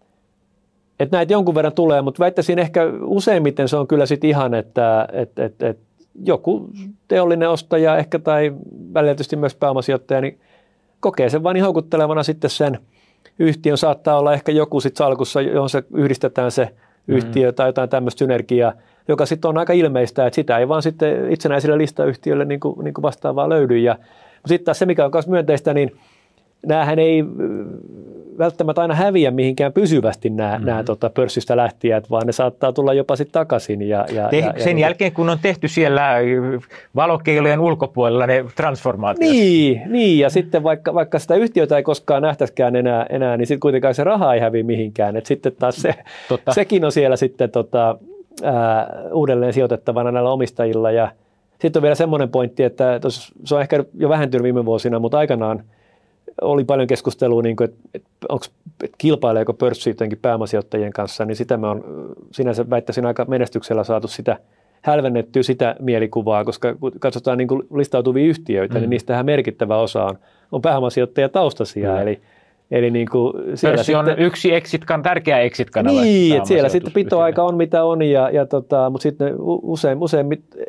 että näitä jonkun verran tulee, mutta väittäisin ehkä useimmiten se on kyllä sitten ihan, että et, et, et joku teollinen ostaja ehkä tai välillä tietysti myös pääomasijoittaja, niin kokee sen vain niin houkuttelevana sitten sen yhtiön. Saattaa olla ehkä joku sitten salkussa, johon se yhdistetään se yhtiö mm. tai jotain tämmöistä synergiaa, joka sitten on aika ilmeistä, että sitä ei vaan sitten itsenäisille listayhtiöille niin kuin, niin kuin vastaavaa löydy. Ja sitten taas se, mikä on myös myönteistä, niin näähän ei välttämättä aina häviä mihinkään pysyvästi nämä, mm-hmm. nämä tota, pörssistä lähtijät, vaan ne saattaa tulla jopa sitten takaisin. Ja, ja, Te, ja, sen ja, jälkeen, kun on tehty siellä valokeilojen ulkopuolella ne transformaatiot. Niin, niin, ja sitten vaikka, vaikka sitä yhtiötä ei koskaan nähtäisikään enää, enää niin sitten kuitenkaan se raha ei häviä mihinkään. Et sitten taas se, sekin on siellä sitten tota, ää, uudelleen sijoitettavana näillä omistajilla. Ja sitten on vielä semmoinen pointti, että tos, se on ehkä jo vähentynyt viime vuosina, mutta aikanaan oli paljon keskustelua, niin kuin, että, että, onko, että kilpaileeko pörssi jotenkin pääomasijoittajien kanssa, niin sitä me on sinänsä väittäisin aika menestyksellä saatu sitä hälvennettyä sitä mielikuvaa, koska kun katsotaan niin kuin listautuvia yhtiöitä, mm. niin niistähän merkittävä osa on, on pääomasijoittajataustaisia, mm. eli Eli niin kuin siellä pörssi on sitten, yksi exit-kan, tärkeä exit-kanava. Niin, että siellä sitten pitoaika on mitä on, ja, ja tota, mutta sitten usein, usein,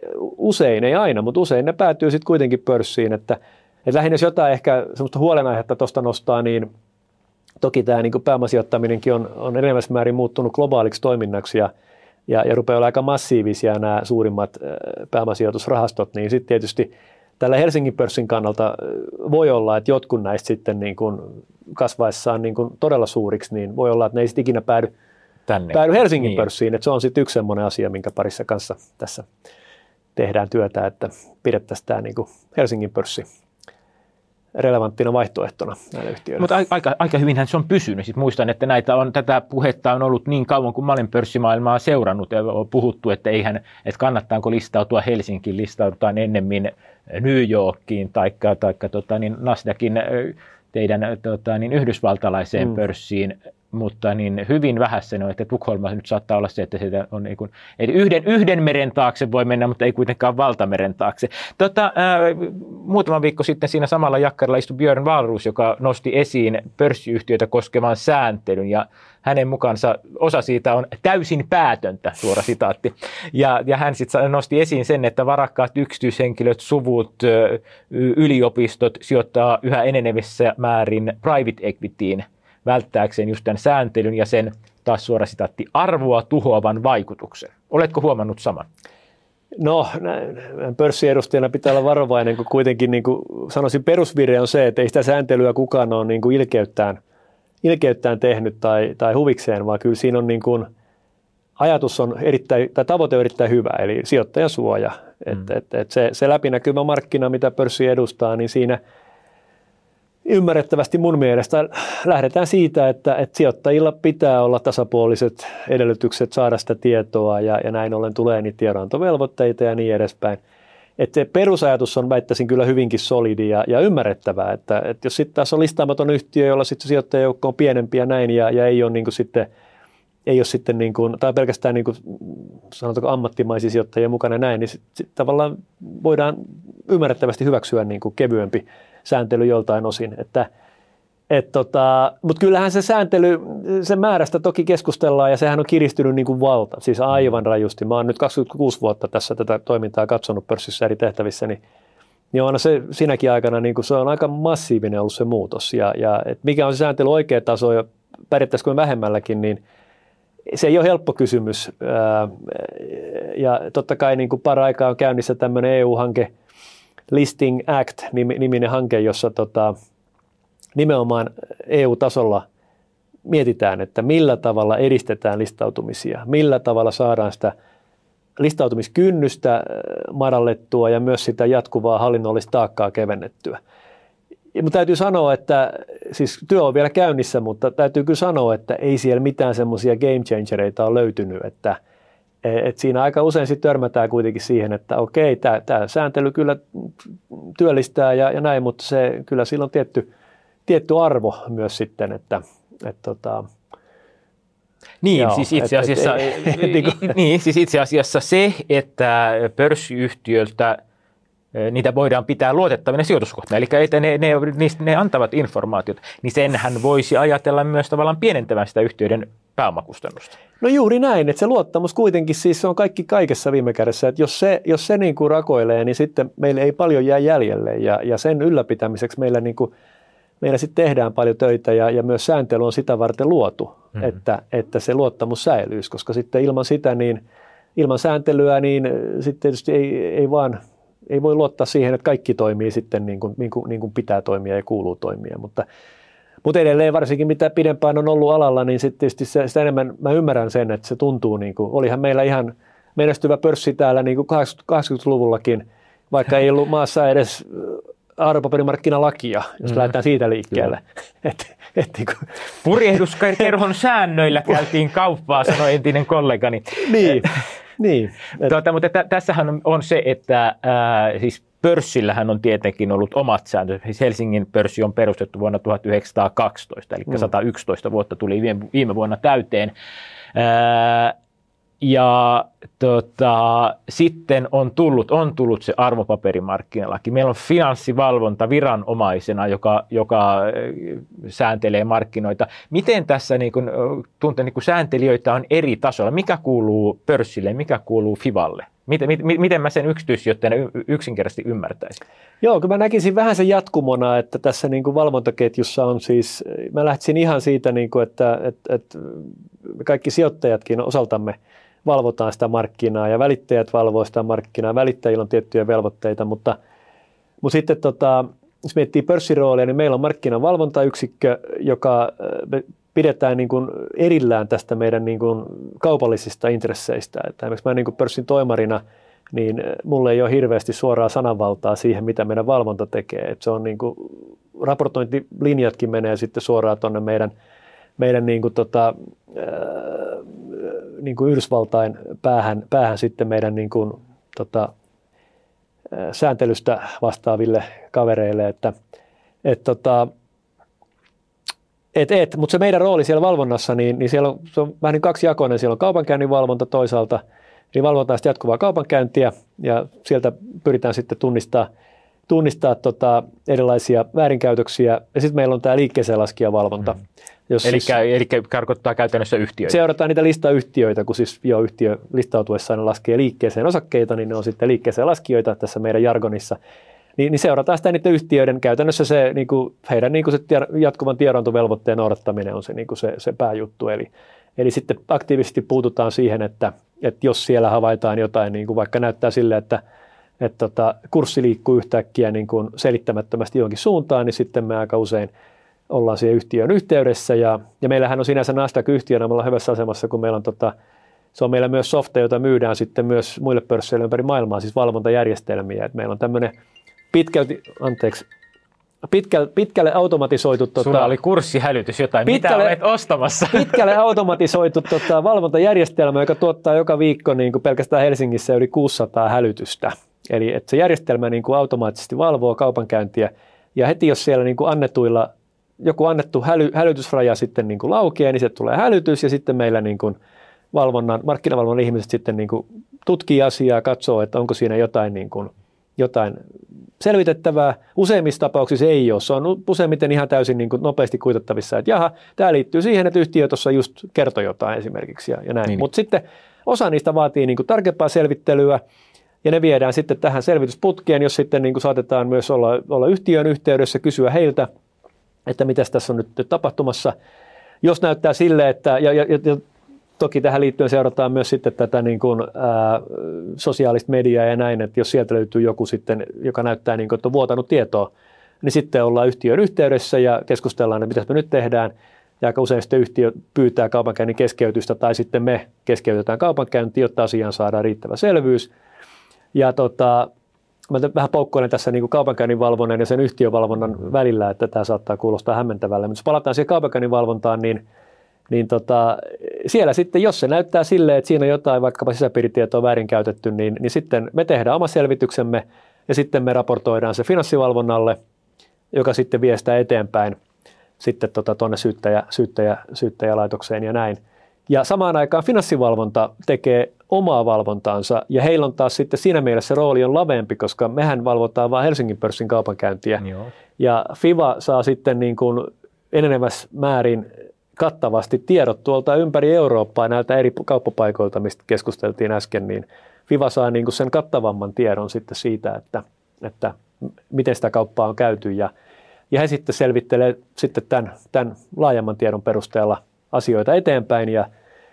usein, ei aina, mutta usein ne päätyy sitten kuitenkin pörssiin, että Et lähinnä jos jotain ehkä semmoista huolenaihetta tuosta nostaa, niin toki tämä niin kuin pääomasijoittaminenkin on, on enemmässä määrin muuttunut globaaliksi toiminnaksi ja, ja, ja rupeaa olla aika massiivisia nämä suurimmat pääomasijoitusrahastot, niin sitten tietysti tällä Helsingin pörssin kannalta voi olla, että jotkut näistä sitten niin kuin kasvaessaan niin kuin todella suuriksi, niin voi olla, että ne ei sitten ikinä päädy, Tänne. päädy Helsingin niin. pörssiin, että se on sitten yksi sellainen asia, minkä parissa kanssa tässä tehdään työtä, että pidettäisiin tämä niin kuin Helsingin pörssi relevanttina vaihtoehtona näille yhtiöille. Mutta aika, aika hyvinhän se on pysynyt. Sitten muistan, että näitä on, tätä puhetta on ollut niin kauan, kun mä olen pörssimaailmaa seurannut ja on puhuttu, että, eihän, että kannattaako listautua Helsinkiin, listaudutaan ennemmin New Yorkiin tai tota, niin Nasdaqin teidän tota, niin yhdysvaltalaiseen mm. pörssiin, mutta niin hyvin vähässä on, että Tukholmassa nyt saattaa olla se, että se on niin kuin, eli yhden, yhden meren taakse voi mennä, mutta ei kuitenkaan valtameren taakse. Tota, ää, muutama viikko sitten siinä samalla jakkarilla istui Björn Wahlroos, joka nosti esiin pörssiyhtiöitä koskevan sääntelyn, ja hänen mukaansa osa siitä on täysin päätöntä, suora sitaatti. Ja, ja hän sitten nosti esiin sen, että varakkaat yksityishenkilöt, suvut, yliopistot sijoittaa yhä enenevissä määrin private equityin, välttääkseen just tämän sääntelyn ja sen, taas suora sitaatti, arvoa tuhoavan vaikutuksen. Oletko huomannut saman? No, pörssiedustajana pitää olla varovainen, kun kuitenkin niin kuin sanoisin, perusvire on se, että ei sitä sääntelyä kukaan ole niin kuin ilkeyttään, ilkeyttään tehnyt tai, tai huvikseen, vaan kyllä siinä on niin kuin, ajatus on erittäin, tai tavoite on erittäin hyvä, eli sijoittajan suoja. Mm. Et, et, et se, se läpinäkyvä markkina, mitä pörssi edustaa, niin siinä ymmärrettävästi mun mielestä lähdetään siitä, että, että sijoittajilla pitää olla tasapuoliset edellytykset saada sitä tietoa ja, ja näin ollen tulee niitä tiedonantovelvoitteita ja niin edespäin. että se perusajatus on, väittäisin, kyllä hyvinkin solidi ja, ja ymmärrettävää, että, että jos sitten taas on listaamaton yhtiö, jolla sitten sijoittajajoukko on pienempi ja näin, ja, ja ei ole niin kuin sitten, ei ole sitten niin kuin, tai pelkästään niin kuin, sanotaanko ammattimaisia sijoittajia mukana näin, niin sitten sit tavallaan voidaan ymmärrettävästi hyväksyä niin kuin kevyempi sääntely joltain osin, että Et tota, mutta kyllähän se sääntely, sen määrästä toki keskustellaan ja sehän on kiristynyt niin kuin valta, siis aivan rajusti. Mä oon nyt kaksikymmentäkuusi vuotta tässä tätä toimintaa katsonut pörssissä eri tehtävissä, niin, niin on se sinäkin aikana niin kuin se on aika massiivinen ollut se muutos. Ja, ja et mikä on se sääntely oikea taso ja pärjättäisikö vähemmälläkin, niin se ei ole helppo kysymys. Ja totta kai niin kuin paraikaa on käynnissä tämmöinen E U-hanke, Listing Act-niminen hanke, jossa tota, nimenomaan E U-tasolla mietitään, että millä tavalla edistetään listautumisia, millä tavalla saadaan sitä listautumiskynnystä madallettua ja myös sitä jatkuvaa hallinnollista taakkaa kevennettyä. Ja mutta täytyy sanoa, että siis työ on vielä käynnissä, mutta täytyy kyllä sanoa, että ei siellä mitään semmoisia game changereita ole löytynyt, että et siinä aika usein sitten törmätään kuitenkin siihen, että okei, tämä sääntely kyllä työllistää ja, ja näin, mutta se kyllä sillä on tietty tietty arvo myös sitten, että, että tota, niin, joo, siis itse asiassa, et, et, et, niin, siis itse asiassa se, että pörssiyhtiöltä niitä voidaan pitää luotettavina sijoituskohteina, eli että ne, ne, ne antavat informaatiot, niin senhän voisi ajatella myös tavallaan pienentämään sitä yhtiöiden pääomakustannusta. No juuri näin, että se luottamus kuitenkin siis se on kaikki kaikessa viime kädessä, että jos se, jos se niin kuin rakoilee, niin sitten meille ei paljon jää jäljelle ja, ja sen ylläpitämiseksi meillä niin kuin Meillä sitten tehdään paljon töitä ja, ja myös sääntely on sitä varten luotu, mm-hmm. että, että se luottamus säilyisi, koska sitten ilman sitä, niin ilman sääntelyä, niin sitten tietysti ei, ei vaan, ei voi luottaa siihen, että kaikki toimii sitten niin kuin, niin kuin, niin kuin pitää toimia ja kuuluu toimia, mutta, mutta edelleen varsinkin mitä pidempään on ollut alalla, niin sitten tietysti se, sitä enemmän mä ymmärrän sen, että se tuntuu niin kuin, olihan meillä ihan menestyvä pörssi täällä niin kuin kahdeksankymmentäluvullakin, vaikka ei ollut maassa edes arvopaperimarkkinalakia, jos mm. lähdetään siitä liikkeelle. et, et, niin kuin. Purjehduskerhon säännöillä käytiin kauppaa, sanoi entinen kollegani. niin, niin. Tuota, mutta t- tässähän on se, että ää, siis pörssillähän on tietenkin ollut omat sääntöt. Siis Helsingin pörssi on perustettu vuonna tuhatyhdeksänsataakaksitoista, eli mm. sata yksitoista vuotta tuli viime, viime vuonna täyteen. Ää, Ja tota, sitten on tullut, on tullut se arvopaperimarkkinalaki. Meillä on finanssivalvonta viranomaisena, joka, joka sääntelee markkinoita. Miten tässä niin kun, tuntuu, niin kun sääntelijöitä on eri tasolla? Mikä kuuluu pörssille, mikä kuuluu FIValle? Miten, miten, miten mä sen yksityissijoittajana yksinkertaisesti ymmärtäisin? Joo, kyllä mä näkisin vähän sen jatkumona, että tässä niin kuin valvontaketjussa on siis, mä lähtisin ihan siitä, niin kuin, että, että, että kaikki sijoittajatkin osaltamme valvotaan sitä markkinaa ja välittäjät valvoo sitä markkinaa, välittäjillä on tiettyjä velvoitteita, mutta, mutta sitten tota, jos miettii pörssiroolia, niin meillä on markkinavalvontayksikkö, joka pidetään niin kuin erillään tästä meidän niin kuin kaupallisista intresseistä. Että esimerkiksi mä niin kuin pörssin toimarina, niin mulla ei ole hirveästi suoraa sananvaltaa siihen, mitä meidän valvonta tekee. Että se on niin kuin, raportointilinjatkin menee sitten suoraan tuonne meidän meidän niin kuin, tota, niin kuin Yhdysvaltain päähän, päähän sitten meidän niin kuin, tota, sääntelystä vastaaville kavereille, että et, tota, et, et, mutta se meidän rooli siellä valvonnassa, niin, niin siellä on, se on vähän niin kaksijakoinen, siellä on kaupankäynnin valvonta toisaalta, niin valvotaan sitä jatkuvaa kaupankäyntiä ja sieltä pyritään sitten tunnistaa, tunnistaa tota, erilaisia väärinkäytöksiä ja sitten meillä on tämä liikkeeseen laskija valvonta. Mm. Eli, eli tarkoittaa käytännössä yhtiöitä. Seurataan niitä listayhtiöitä, kun siis jo yhtiö listautuessaan ne laskee liikkeeseen osakkeita, niin ne on sitten liikkeeseen laskijoita tässä meidän jargonissa. Niin, niin seurataan sitä niiden yhtiöiden, käytännössä se, niin kuin, heidän niin kuin se tiedon, jatkuvan tiedonantovelvoitteen noudattaminen on se, niin kuin se, se pääjuttu. Eli, eli sitten aktiivisesti puututaan siihen, että, että jos siellä havaitaan jotain, niin kuin vaikka näyttää sille, että, että tota, kurssi liikkuu yhtäkkiä niin kuin selittämättömästi johonkin suuntaan, niin sitten me aika usein ollaan siihen yhtiön yhteydessä ja, ja meillähän on sinänsä Nasdaq-yhtiönä, me ollaan hyvässä asemassa, kun meillä on, tota, se on meillä myös softa, jota myydään sitten myös muille pörsseille ympäri maailmaa, siis valvontajärjestelmiä. Et meillä on tämmöinen pitkälti, anteeksi, pitkälle, pitkälle automatisoitu... Tota, Sulla oli kurssihälytys jotain, pitkälle, mitä olet ostamassa? Pitkälle automatisoitu tota, valvontajärjestelmä, joka tuottaa joka viikko niin kuin pelkästään Helsingissä yli kuusisataa hälytystä. Eli että se järjestelmä niin kuin automaattisesti valvoo kaupankäyntiä ja heti jos siellä niin kuin annetuilla, joku annettu häly, hälytysraja sitten niin kuin laukeaa, niin se tulee hälytys ja sitten meillä niin kuin valvonnan, markkinavalvonnan ihmiset sitten niin kuin tutkii asiaa, katsoo, että onko siinä jotain, niin kuin, jotain selvitettävää. Useimmissa tapauksissa ei ole. Se on useimmiten ihan täysin niin kuin nopeasti kuitattavissa, että jaha, tämä liittyy siihen, että yhtiö tuossa just kertoi jotain esimerkiksi ja, ja näin. Niin. Mutta sitten osa niistä vaatii niin kuin tarkempaa selvittelyä ja ne viedään sitten tähän selvitysputkeen, jos sitten niin kuin saatetaan myös olla, olla yhtiön yhteydessä, kysyä heiltä, että mitä tässä on nyt tapahtumassa. Jos näyttää sille, että ja, ja, ja toki tähän liittyen seurataan myös sitten tätä niin kuin, ää, sosiaalista mediaa ja näin, että jos sieltä löytyy joku sitten, joka näyttää niin kuin, että on vuotanut tietoa, niin sitten ollaan yhtiön yhteydessä ja keskustellaan, että mitä me nyt tehdään. Ja aika usein sitten yhtiö pyytää kaupankäynnin keskeytystä tai sitten me keskeytetään kaupankäynti, jotta asiaan saadaan riittävä selvyys. Ja tota, mä vähän poukkoilen tässä niin kuin kaupankäynnin valvonnan ja sen yhtiövalvonnan välillä, että tämä saattaa kuulostaa hämmentävälle. Mutta jos palataan siihen kaupankäynnin valvontaan, niin niin tota, siellä sitten, jos se näyttää silleen, että siinä on jotain vaikkapa sisäpiiritietoa väärinkäytetty, niin, niin sitten me tehdään oma selvityksemme ja sitten me raportoidaan se finanssivalvonnalle, joka sitten vie sitä eteenpäin sitten tuonne tota, syyttäjä, syyttäjä, syyttäjälaitokseen ja näin. Ja samaan aikaan finanssivalvonta tekee omaa valvontaansa ja heillä on taas sitten siinä mielessä rooli on laveampi, koska mehän valvotaan vain Helsingin pörssin kaupankäyntiä. Joo. Ja FIVA saa sitten niin kuin enenevässä määrin kattavasti tiedot tuolta ympäri Eurooppaa näiltä eri kauppapaikoilta, mistä keskusteltiin äsken, niin FIVA saa niin kuin sen kattavamman tiedon sitten siitä, että, että miten sitä kauppaa on käyty ja, ja he sitten selvittelee sitten tämän, tämän laajemman tiedon perusteella asioita eteenpäin ja,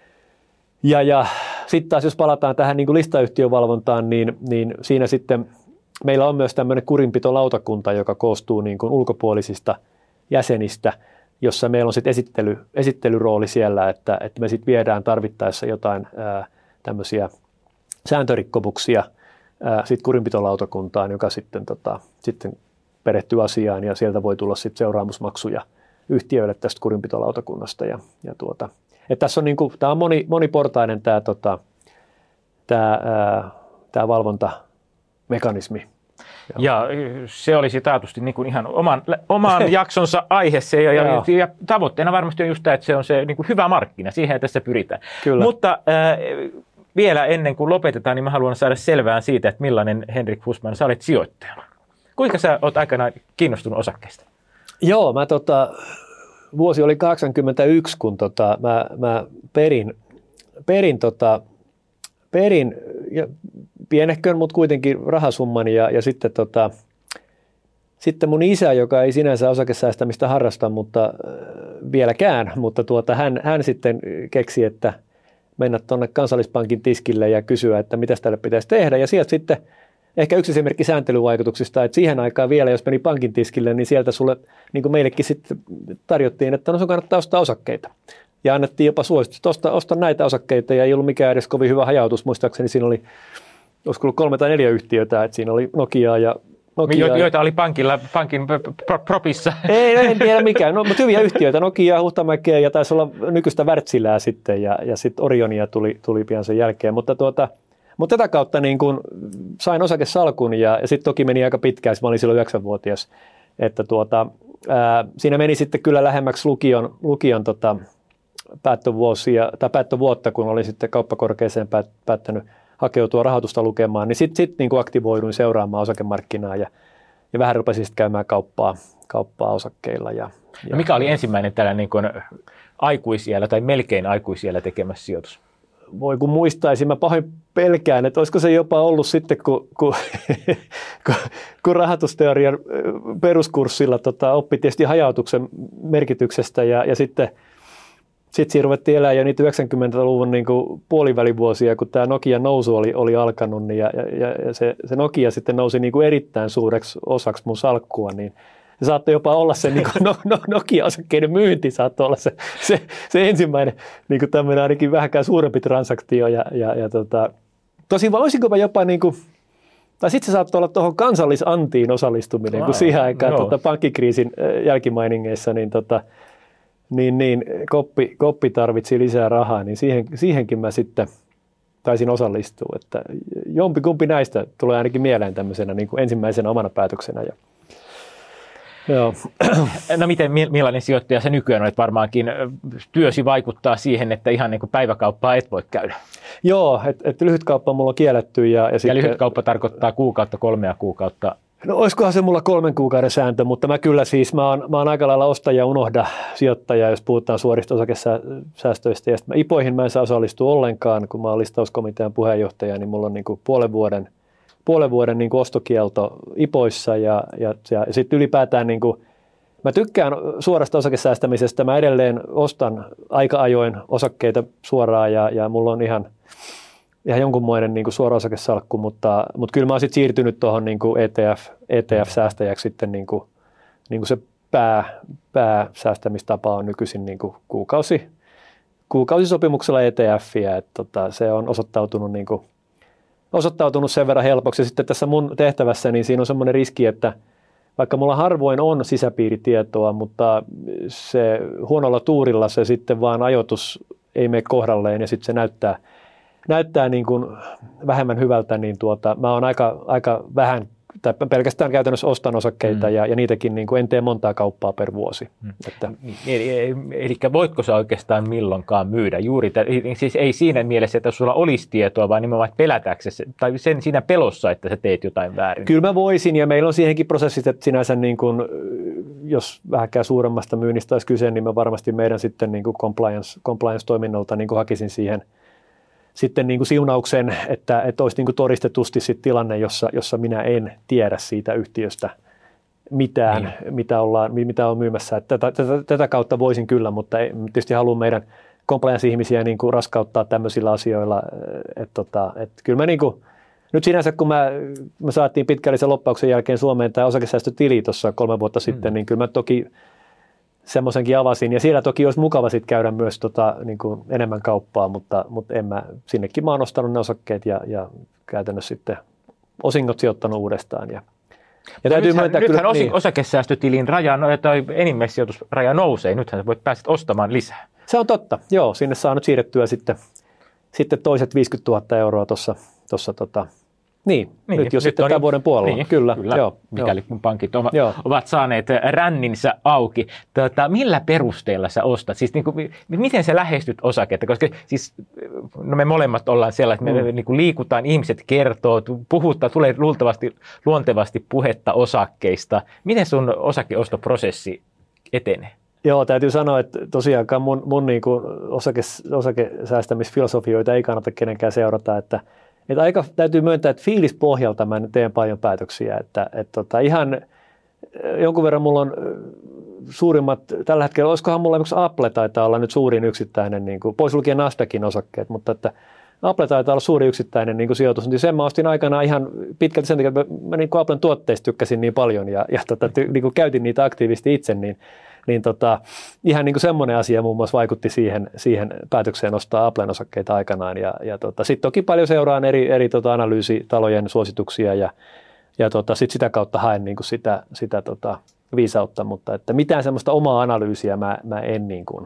ja, ja sitten taas jos palataan tähän niin kuin listayhtiövalvontaan, niin, niin siinä sitten meillä on myös tämmöinen kurinpitolautakunta, joka koostuu niin kuin ulkopuolisista jäsenistä, jossa meillä on sitten esittely, esittelyrooli siellä, että, että me sitten viedään tarvittaessa jotain ää, tämmöisiä sääntörikkomuksia sitten kurinpitolautakuntaan, joka sitten, tota, sitten perehtyy asiaan ja sieltä voi tulla sitten seuraamusmaksuja yhtiöille tästä kurinpitolautakunnasta. Ja, ja tuota, että tässä on, niinku, tämä on moni, moniportainen tämä, tota, tämä, ää, tämä valvontamekanismi. Ja se olisi taatusti niin kuin ihan oman, oman jaksonsa aihe se, ja, ja, ja tavoitteena varmasti on just tämä, että se on se niin kuin hyvä markkina, siihen tässä pyritään. Kyllä. Mutta äh, vielä ennen kuin lopetetaan, niin mä haluan saada selvää siitä, että millainen Henrik Fussman, sä olet sijoittajana. Kuinka sä oot aikanaan kiinnostunut osakkeista? Joo, mä tota, vuosi oli kahdeksankymmentäyksi, kun tota, mä, mä perin, perin, tota, perin ja pienehkön, mutta kuitenkin rahasumman ja, ja sitten, tota, sitten mun isä, joka ei sinänsä osakesäästämistä harrasta, mutta äh, vieläkään, mutta tuota, hän, hän sitten keksi, että mennä tuonne Kansallispankin tiskille ja kysyä, että mitä tälle pitäisi tehdä ja sieltä sitten ehkä yksi esimerkki sääntelyvaikutuksista, että siihen aikaan vielä, jos meni pankin tiskille, niin sieltä sulle, niin kuin meillekin sitten tarjottiin, että no sun kannattaa ostaa osakkeita. Ja annettiin jopa suositus, että osta, osta näitä osakkeita ja ei ollut mikään edes kovin hyvä hajautus. Muistaakseni siinä oli, olisiko ollut kolme tai neljä yhtiötä, että siinä oli Nokiaa ja Nokia jo, joita oli pankilla, pankin propissa. Ei, en tiedä mikään, no, mutta hyviä yhtiöitä, Nokia, Huhtamäkeä ja taisi olla nykyistä Wärtsilää sitten ja, ja sitten Orionia tuli, tuli pian sen jälkeen, mutta tuota, Mutta tätä kautta niin kun sain osakesalkun ja, ja sitten toki meni aika pitkään, mä olin silloin yhdeksänvuotias, että tuota, ää, siinä meni sitten kyllä lähemmäksi lukion, lukion tota, päättövuosia, tai päättövuotta, kun olin sitten kauppakorkeeseen päät, päättänyt hakeutua rahoitusta lukemaan, niin sitten sit, niin aktivoiduin seuraamaan osakemarkkinaa ja, ja vähän rupesin sitten käymään kauppaa, kauppaa osakkeilla. Ja, ja mikä oli ensimmäinen tällainen niin kuin aikuisiällä tai melkein aikuisiällä tekemässä sijoitus? Voi kun muistaisin, mä pahoin pelkään, että olisiko se jopa ollut sitten, kun, kun, kun rahoitusteorian peruskurssilla tota, oppi tietysti hajautuksen merkityksestä ja, ja sitten sit siinä ruvettiin elää jo niitä yhdeksänkymmentäluvun niin kuin puolivälivuosia, kun tämä Nokian nousu oli, oli alkanut niin ja, ja, ja se, se Nokia sitten nousi niin kuin erittäin suureksi osaksi mun salkkua, niin se saattoi jopa olla se niin kuin no, no, Nokia-osakkeiden myynti, saattoi olla se, se, se ensimmäinen niin kuin tämmöinen ainakin vähänkään suurempi transaktio. Ja, ja, ja tota, tosin olisinko jopa, niin kuin, tai sitten se saattoi olla tuohon kansallisantiin osallistuminen, wow, kun siihen aikaan no. tota, pankkikriisin jälkimainingeissa niin, tota, niin, niin koppi, koppi tarvitsi lisää rahaa, niin siihen, siihenkin mä sitten saattaisin osallistua. Että jompikumpi näistä tulee ainakin mieleen tämmöisenä niin kuin ensimmäisenä omana päätöksenä. Ja, joo. No miten, millainen sijoittaja se nykyään on, että varmaankin työsi vaikuttaa siihen, että ihan niin kuin päiväkauppaa et voi käydä? Joo, että et lyhytkauppa mulla on kielletty. Ja, ja, ja sitten, lyhytkauppa tarkoittaa kuukautta, kolmea kuukautta? No olisikohan se mulla kolmen kuukauden sääntö, mutta mä kyllä siis, mä oon, mä oon aika lailla ostaja unohda sijoittaja, jos puhutaan suorista osakesäästöistä. Ja sitten mä ipoihin mä en saa osallistua ollenkaan, kun mä oon listauskomitean puheenjohtaja, niin mulla on niin kuin puolen vuoden, puolen vuoden niin kuin ostokielto ipoissa ja, ja, ja, ja sitten ylipäätään niin kuin, mä tykkään suorasta osakesäästämisestä, mä edelleen ostan aika ajoin osakkeita suoraan ja, ja mulla on ihan ihan jonkunmoinen niin kuin suora osakesalkku, mutta, mutta kyllä mä oon sitten siirtynyt tuohon niin kuin E T F, E T F-säästäjäksi sitten niin kuin, niin kuin se pää, pääsäästämistapa on nykyisin niin kuin kuukausi, kuukausisopimuksella E T F:iä, että tota, se on osoittautunut, niin kuin, osoittautunut sen verran helpoksi. Ja sitten tässä mun tehtävässä niin siinä on semmoinen riski, että vaikka mulla harvoin on sisäpiiritietoa, mutta se huonolla tuurilla se sitten vaan ajoitus ei mene kohdalleen ja sitten se näyttää näyttää niin kuin vähemmän hyvältä, niin tuota, mä oon aika, aika vähän, tai pelkästään käytännössä ostan osakkeita mm. ja, ja niitäkin niin kuin en tee montaa kauppaa per vuosi. Mm. Että. Eli, eli voitko sä oikeastaan milloinkaan myydä juuri, tämän, siis ei siinä mielessä, että sulla olisi tietoa, vaan nimenomaan pelätäksesi, tai sen siinä pelossa, että sä teet jotain väärin? Kyllä mä voisin, ja meillä on siihenkin prosessit, että sinänsä niin kuin, jos vähänkään suuremmasta myynnistä olisi kyse, niin mä varmasti meidän sitten niin kuin compliance, compliance-toiminnolta niin kuin hakisin siihen sitten niin kuin siunauksen, että, että olisi niin kuin todistetusti sit tilanne, jossa, jossa minä en tiedä siitä yhtiöstä mitään, niin. mitä, ollaan, mitä on myymässä. Että tätä, tätä, tätä kautta voisin kyllä, mutta ei, tietysti haluan meidän compliance-ihmisiä niin kuin raskauttaa tämmöisillä asioilla. Että, että, että kyllä mä niin kuin, nyt sinänsä kun mä, me saatiin pitkällisen loppauksen jälkeen Suomeen tämä osakesäästötili tuossa kolme vuotta sitten, mm. niin kyllä mä toki semmoisenkin avasin, ja siellä toki olisi mukava sitten käydä myös tota, niin kuin enemmän kauppaa, mutta, mutta en mä, sinnekin mä oon ostanut ne osakkeet ja, ja käytännössä sitten osingot sijoittanut uudestaan. Ja, ja täytyy nythän, myöntää, nythän kyllä, niin, osakesäästötilin raja, tai enimmäissijoitusraja nousee, nythän sä voit päästä ostamaan lisää. Se on totta, joo, sinne saa nyt siirrettyä sitten, sitten toiset viisikymmentätuhatta euroa tuossa, tuossa tota, Niin, niin, nyt jo nyt sitten tämän vuoden puolella, niin, kyllä. kyllä joo, mikäli joo. pankit ovat, ovat saaneet ränninsä auki. Tota, millä perusteella sä ostat? Siis niin kuin, miten sä lähestyt osaketta? Koska siis, no me molemmat ollaan sellaisia, että me mm. niin kuin liikutaan, ihmiset kertoo, puhutaan, tulee luultavasti luontevasti puhetta osakkeista. Miten sun osakeostoprosessi etenee? Joo, täytyy sanoa, että tosiaankaan mun, mun niin kuin osake, osakesäästämisfilosofioita ei kannata kenenkään seurata, että Että aika täytyy myöntää, että fiilispohjalta mä teen paljon päätöksiä, että, että tota, ihan jonkun verran mulla on suurimmat, tällä hetkellä, olisikohan mulla esimerkiksi Apple taitaa olla nyt suurin yksittäinen, niin kuin, pois lukien Nasdaqin osakkeet, mutta että Apple taitaa olla suuri yksittäinen niin kuin sijoitus, niin sen mä ostin aikanaan ihan pitkälti sen takia, että mä, mä niin kuin Applen tuotteista tykkäsin niin paljon ja, ja tota, ty, niin kuin käytin niitä aktiivisesti itse, niin Niin tota, ihan niin kuin semmoinen asia muun muassa vaikutti siihen, siihen päätökseen ostaa Applen osakkeita aikanaan. Ja, ja tota, sitten toki paljon seuraan eri, eri tota analyysitalojen suosituksia ja, ja tota, sit sitä kautta haen niin kuin sitä, sitä tota viisautta, mutta että mitään semmoista omaa analyysiä mä, mä en, niin kuin,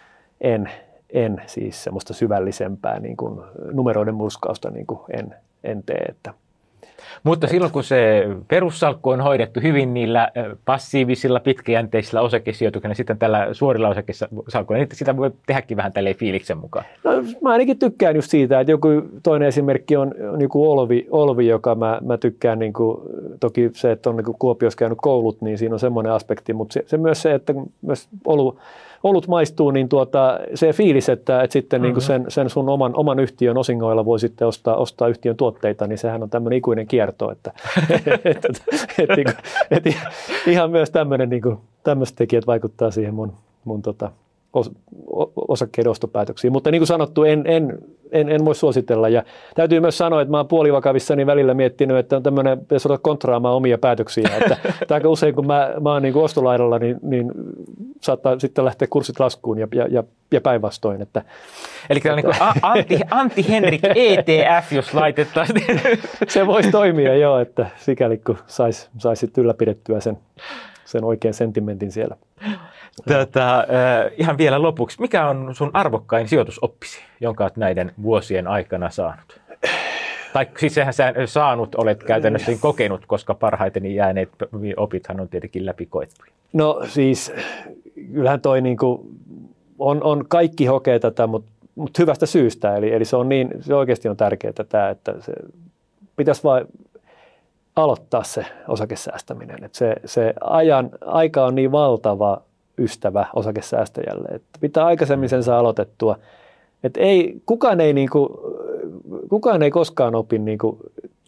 en, en siis semmoista syvällisempää niin kuin numeroiden murskausta niin kuin en, en tee, että Mutta silloin kun se perussalkku on hoidettu hyvin niillä passiivisilla, pitkäjänteisillä osakesijoituksilla, niin sitten tällä suorilla osakesalkuilla, niin sitä voi tehdäkin vähän tälleen fiiliksen mukaan. No, mä ainakin tykkään just siitä, että joku toinen esimerkki on niin kuin Olvi, Olvi, joka mä, mä tykkään, niin kuin, toki se, että on niin kuin Kuopiossa käynyt koulut, niin siinä on semmoinen aspekti, mutta se, se myös se, että myös Olu, olut maistuu, niin tuota, se fiilis, että, että sitten mm-hmm. niin kuin sen, sen sun oman, oman yhtiön osingoilla voi sitten ostaa, ostaa yhtiön tuotteita, niin sehän on tämmöinen ikuinen kierto, että et, et, et, et, et, ihan myös tämmöinen, niin kuin, tämmöiset tekijät vaikuttaa siihen mun, mun tota, os, osakkeiden ostopäätöksiin, mutta niin kuin sanottu, en, en, en, en voi suositella ja täytyy myös sanoa, että mä oon puolivakavissani välillä miettinyt, että on tämmöinen, pitäisi olla kontraamaan omia päätöksiä, että aika usein kun mä, mä oon niin kuin ostolaidalla, niin, niin saattaa sitten lähteä kurssit laskuun ja, ja, ja päinvastoin. Että, eli että, niin kuin anti, anti Henrik E T F, jos laitettaisiin. Se voisi toimia joo, että sikäli kun saisi sais ylläpidettyä sen, sen oikean sentimentin siellä. Tätä, äh, ihan vielä lopuksi, mikä on sun arvokkain sijoitusoppisi, jonka olet näiden vuosien aikana saanut? Tai siis sehän sä saanut, olet käytännössä kokenut, koska parhaiten jääneet opithan on tietenkin läpikoettuja. No siis, kyllähän toi niinku, on, on kaikki hokee tätä, mutta mut hyvästä syystä. Eli, eli se, on niin, se oikeasti on tärkeää tämä, että se pitäisi vain aloittaa se osakesäästäminen. Et se se ajan, aika on niin valtava ystävä osakesäästäjälle, että pitää aikaisemmin sen saa aloitettua. Et ei, kukaan, ei niinku, kukaan ei koskaan opi niinku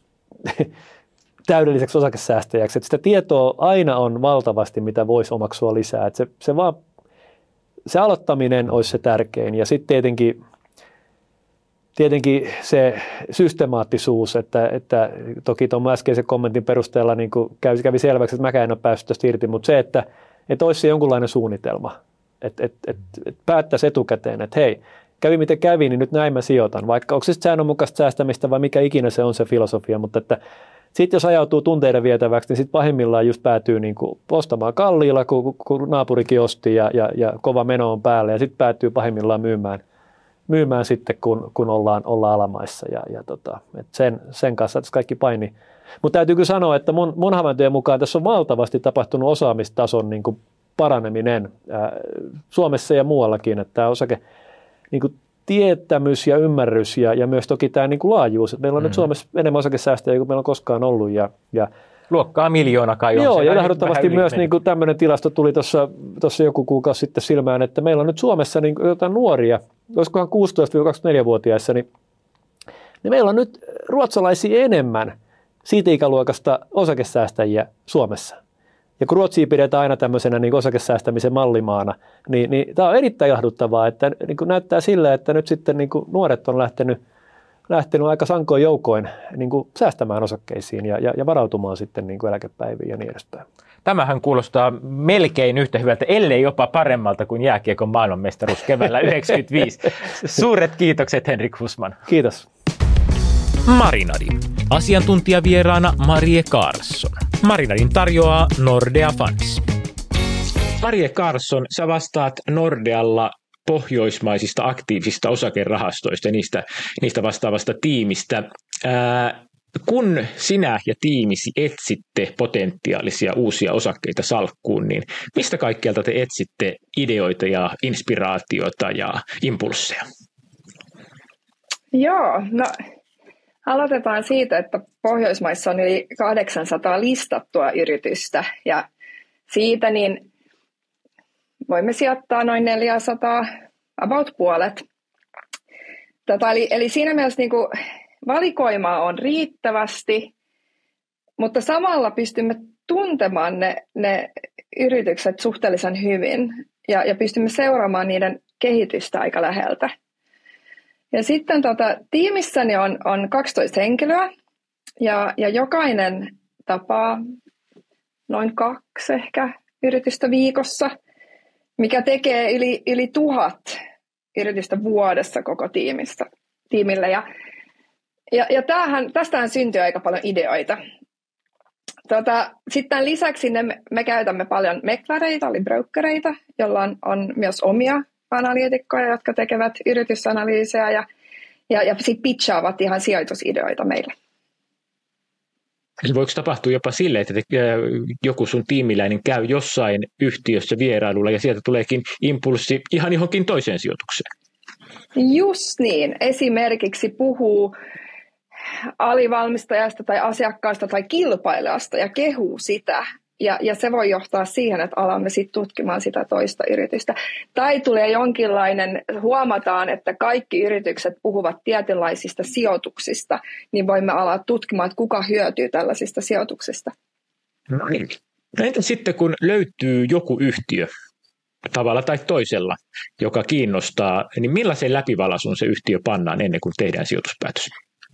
täydelliseksi osakesäästäjäksi. Et sitä tietoa aina on valtavasti, mitä voisi omaksua lisää. Et se, se, vaan, se aloittaminen olisi se tärkein. Ja sitten tietenkin, tietenkin se systemaattisuus, että, että toki tuon äskeisen kommentin perusteella niin kävi, kävi selväksi, että mäkään en ole päässyt tästä irti, mutta se, että, että olisi se jonkunlainen suunnitelma. Että et, et, et päättäisi etukäteen, että hei, kävi miten kävi, niin nyt näin mä sijoitan. Vaikka onko se säännönmukaista säästämistä vai mikä ikinä se on se filosofia, mutta että sitten jos ajautuu tunteiden vietäväksi, niin sitten pahimmillaan just päätyy niin kuin ostamaan kalliilla, kun, kun naapurikin osti ja, ja, ja kova meno on päällä. Ja sitten päätyy pahimmillaan myymään, myymään sitten, kun, kun ollaan, ollaan alamaissa. Ja, ja tota, et sen, sen kanssa tässä kaikki paini. Mutta täytyy kyllä sanoa, että mun, mun havaintojen mukaan tässä on valtavasti tapahtunut osaamistason niin kuin paraneminen ää, Suomessa ja muuallakin. Että tämä osake niin kuin tietämys ja ymmärrys ja, ja myös toki tämä niin kuin laajuus. Että meillä on mm-hmm. nyt Suomessa enemmän osakesäästäjiä kuin meillä on koskaan ollut. Ja, ja luokkaa miljoona kai on. Joo, ja ilahduttavasti myös niin kuin tämmöinen tilasto tuli tuossa joku kuukausi sitten silmään, että meillä on nyt Suomessa niin jotain nuoria, olisikohan kuusitoista kaksikymmentäneljä-vuotiaissa, niin, niin meillä on nyt ruotsalaisia enemmän siitä ikäluokasta osakesäästäjiä Suomessa. Ja kun Ruotsia pidetään aina tämmöisenä niin osakesäästämisen mallimaana, niin, niin tämä on erittäin ilahduttavaa, että niin kuin näyttää sillä, että nyt sitten niin kuin nuoret on lähtenyt, lähtenyt aika sankoin joukoin niin kuin säästämään osakkeisiin ja, ja, ja varautumaan sitten niin kuin eläkepäiviin ja niin edespäin. Tämähän kuulostaa melkein yhtä hyvältä, ellei jopa paremmalta kuin jääkiekon maailmanmestaruus keväällä yhdeksänkymmentäviisi. Suuret kiitokset, Henrik Husman. Kiitos. Marinadi. Asiantuntijavieraana Marie Karlsson. Marinadin tarjoaa Nordea Funds. Marie Karlsson, sä vastaat Nordealla pohjoismaisista aktiivisista osakerahastoista ja niistä, niistä vastaavasta tiimistä. Ää, kun sinä ja tiimisi etsitte potentiaalisia uusia osakkeita salkkuun, niin mistä kaikkialta te etsitte ideoita ja inspiraatiota ja impulsseja? Joo, no aloitetaan siitä, että Pohjoismaissa on yli kahdeksansataa listattua yritystä ja siitä niin voimme sijoittaa noin neljäsataa, about puolet. Tätä, eli, eli siinä mielessä niin kuin valikoimaa on riittävästi, mutta samalla pystymme tuntemaan ne, ne yritykset suhteellisen hyvin ja, ja pystymme seuraamaan niiden kehitystä aika läheltä. Ja sitten tota, tiimissäni on, on kaksitoista henkilöä ja, ja jokainen tapaa noin kaksi ehkä yritystä viikossa, mikä tekee yli, yli tuhat yritystä vuodessa koko tiimistä, tiimille. Ja, ja, ja tämähän, tästähän syntyy aika paljon ideoita. Tota, sitten lisäksi ne, me, me käytämme paljon meklareita, eli brokereita, joilla on, on myös omia analyytikkoja, jotka tekevät yritysanalyysejä ja, ja, ja sitten pitchaavat ihan sijoitusideoita meille. Eli voiko tapahtua jopa sille, että te, joku sun tiimiläinen käy jossain yhtiössä vierailulla ja sieltä tuleekin impulssi ihan johonkin toiseen sijoitukseen? Just niin. Esimerkiksi puhuu alivalmistajasta tai asiakkaasta tai kilpailijasta ja kehuu sitä. Ja, ja se voi johtaa siihen, että alamme sitten tutkimaan sitä toista yritystä. Tai tulee jonkinlainen, huomataan, että kaikki yritykset puhuvat tietynlaisista sijoituksista, niin voimme alaa tutkimaan, että kuka hyötyy tällaisista sijoituksista. No niin. No entä sitten, kun löytyy joku yhtiö tavalla tai toisella, joka kiinnostaa, niin millaisen läpivalaisun se yhtiö pannaan ennen kuin tehdään sijoituspäätös?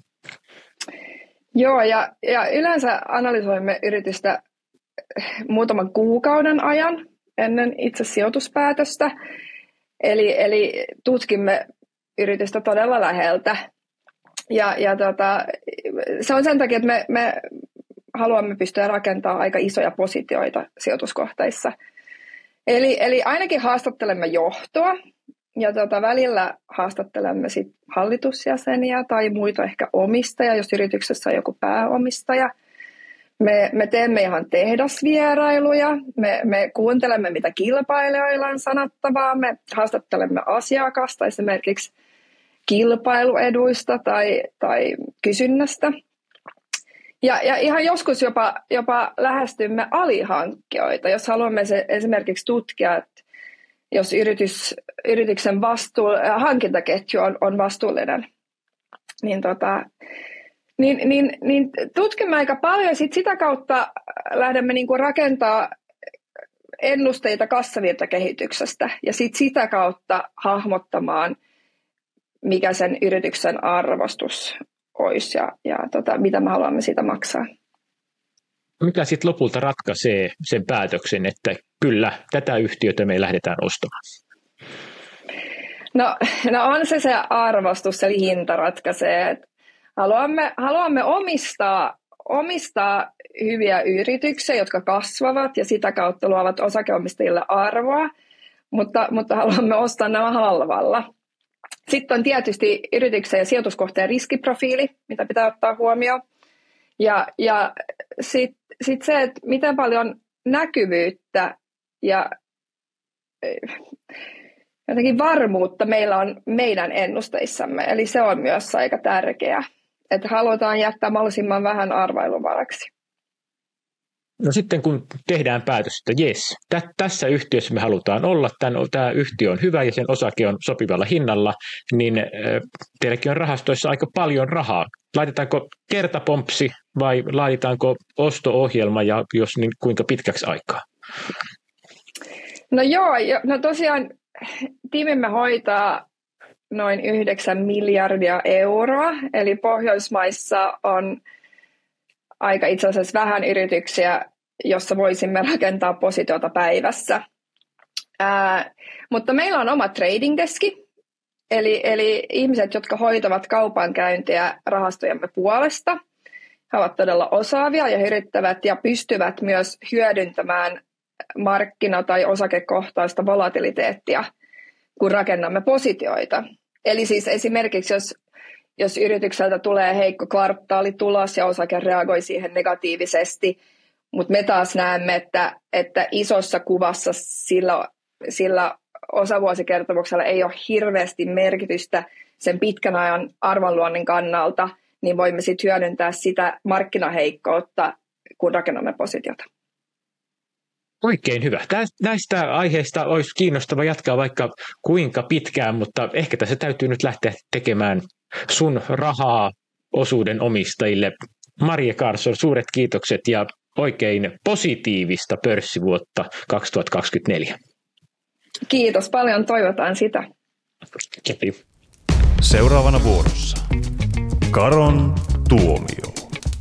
Joo, ja, ja yleensä analysoimme yritystä muutaman kuukauden ajan ennen itse sijoituspäätöstä. Eli, eli tutkimme yritystä todella läheltä. Ja, ja tota, se on sen takia, että me, me haluamme pystyä rakentamaan aika isoja positioita sijoituskohteissa. Eli, eli ainakin haastattelemme johtoa ja tota, välillä haastattelemme sit hallitusjäseniä tai muita ehkä omistajia, jos yrityksessä on joku pääomistaja. Me, me teemme ihan tehdasvierailuja, me, me kuuntelemme mitä kilpailijoilla on sanottavaa, me haastattelemme asiakasta esimerkiksi kilpailueduista tai, tai kysynnästä. Ja, ja ihan joskus jopa, jopa lähestymme alihankkijoita, jos haluamme se esimerkiksi tutkia, että jos yritys, yrityksen vastuu, hankintaketju on, on vastuullinen, niin, tota, niin, niin, niin tutkimme aika paljon ja sit sitä kautta lähdemme niinku rakentaa ennusteita kassavirtakehityksestä ja sit sitä kautta hahmottamaan, mikä sen yrityksen arvostus olisi ja, ja tota, mitä me haluamme siitä maksaa. Mikä sitten lopulta ratkaisee sen päätöksen, että kyllä, tätä yhtiötä me lähdetään ostamaan? No, no on se se arvostus, eli hinta ratkaisee. Et haluamme, haluamme omistaa, omistaa hyviä yrityksiä, jotka kasvavat ja sitä kautta luovat osakeomistajille arvoa, mutta, mutta haluamme ostaa nämä halvalla. Sitten on tietysti yrityksen ja sijoituskohteen riskiprofiili, mitä pitää ottaa huomioon. Ja, ja sitten sit se, että miten paljon näkyvyyttä ja jotenkin varmuutta meillä on meidän ennusteissamme. Eli se on myös aika tärkeää, että halutaan jättää mahdollisimman vähän arvailuvaraksi. No sitten kun tehdään päätös, että jes, tä- tässä yhtiössä me halutaan olla, tämän, tämä yhtiö on hyvä ja sen osake on sopivalla hinnalla, niin äh, teilläkin on rahastoissa aika paljon rahaa. Laitetaanko kertapompsi vai laitetaanko osto-ohjelma ja jos niin kuinka pitkäksi aikaa? No joo, no tosiaan tiimimme hoitaa noin yhdeksän miljardia euroa, eli Pohjoismaissa on aika itse asiassa vähän yrityksiä, jossa voisimme rakentaa positiota päivässä. Ää, mutta meillä on oma trading deski, eli, eli ihmiset, jotka hoitavat kaupankäyntiä rahastojemme puolesta. He ovat todella osaavia ja yrittävät ja pystyvät myös hyödyntämään markkina- tai osakekohtaista volatiliteettia, kun rakennamme positioita. Eli siis esimerkiksi jos Jos yritykseltä tulee heikko kvartaalitulos ja osake reagoi siihen negatiivisesti, mutta me taas näemme, että, että isossa kuvassa sillä, sillä osavuosikertomuksella ei ole hirveästi merkitystä sen pitkän ajan arvonluonnin kannalta, niin voimme sitten hyödyntää sitä markkinaheikkoutta, kun rakennamme positiota. Oikein hyvä. Näistä aiheista olisi kiinnostava jatkaa vaikka kuinka pitkään, mutta ehkä tässä täytyy nyt lähteä tekemään sun rahaa osuuden omistajille. Marie Carlsson, suuret kiitokset ja oikein positiivista pörssivuotta kaksituhattakaksikymmentäneljä. Kiitos paljon, toivotaan sitä. Kiitos. Seuraavana vuorossa Karon tuomio.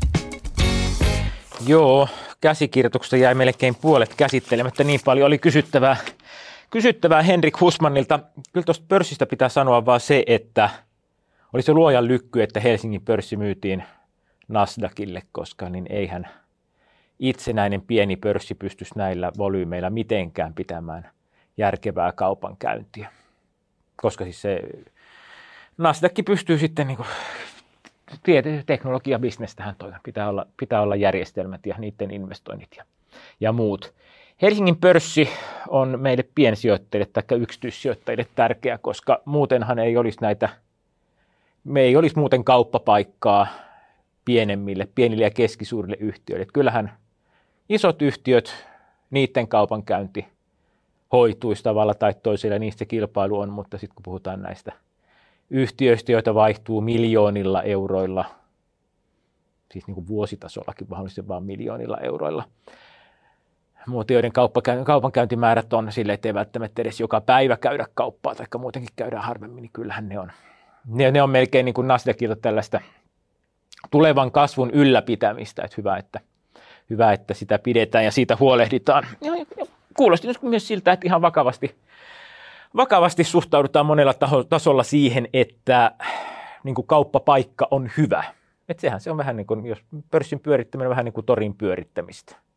Joo, käsikirjoituksesta jäi melkein puolet käsittelemättä, niin paljon oli kysyttävää, kysyttävää Henrik Husmannilta. Kyllä tuosta pörssistä pitää sanoa vaan se, että oli se luojan lykky, että Helsingin pörssi myytiin Nasdaqille, koska niin eihän itsenäinen pieni pörssi pystyisi näillä volyymeilla mitenkään pitämään järkevää kaupankäyntiä. Koska siis se Nasdaq pystyy sitten niin kuin teknologiabisnestähän toi. Pitää olla, pitää olla järjestelmät ja niiden investoinnit ja, ja muut. Helsingin pörssi on meille piensijoittajille tai yksityissijoittajille tärkeä, koska muutenhan ei olisi näitä, me ei olisi muuten kauppapaikkaa pienemmille, pienille ja keskisuurille yhtiöille. Että kyllähän isot yhtiöt, niiden kaupankäynti hoituisi tavalla tai toisella, niistä kilpailu on, mutta sitten kun puhutaan näistä yhtiöistä, joita vaihtuu miljoonilla euroilla, siis niin kuin vuositasollakin mahdollisesti vaan miljoonilla euroilla, mutta joiden kaupankäyntimäärät on silleen, että ei välttämättä edes joka päivä käydä kauppaa, tai muutenkin käydään harvemmin, niin kyllähän ne on, ne, ne on melkein niin kuin Nasdaqilta tällaista tulevan kasvun ylläpitämistä, että hyvä, että, hyvä, että sitä pidetään ja siitä huolehditaan. Ja, ja kuulosti myös siltä, että ihan vakavasti, vakavasti suhtaudutaan monella taho, tasolla siihen, että niin kuin kauppapaikka on hyvä. Että sehän se on vähän niin kuin, jos pörssin pyörittäminen on vähän niin kuin torin pyörittämistä.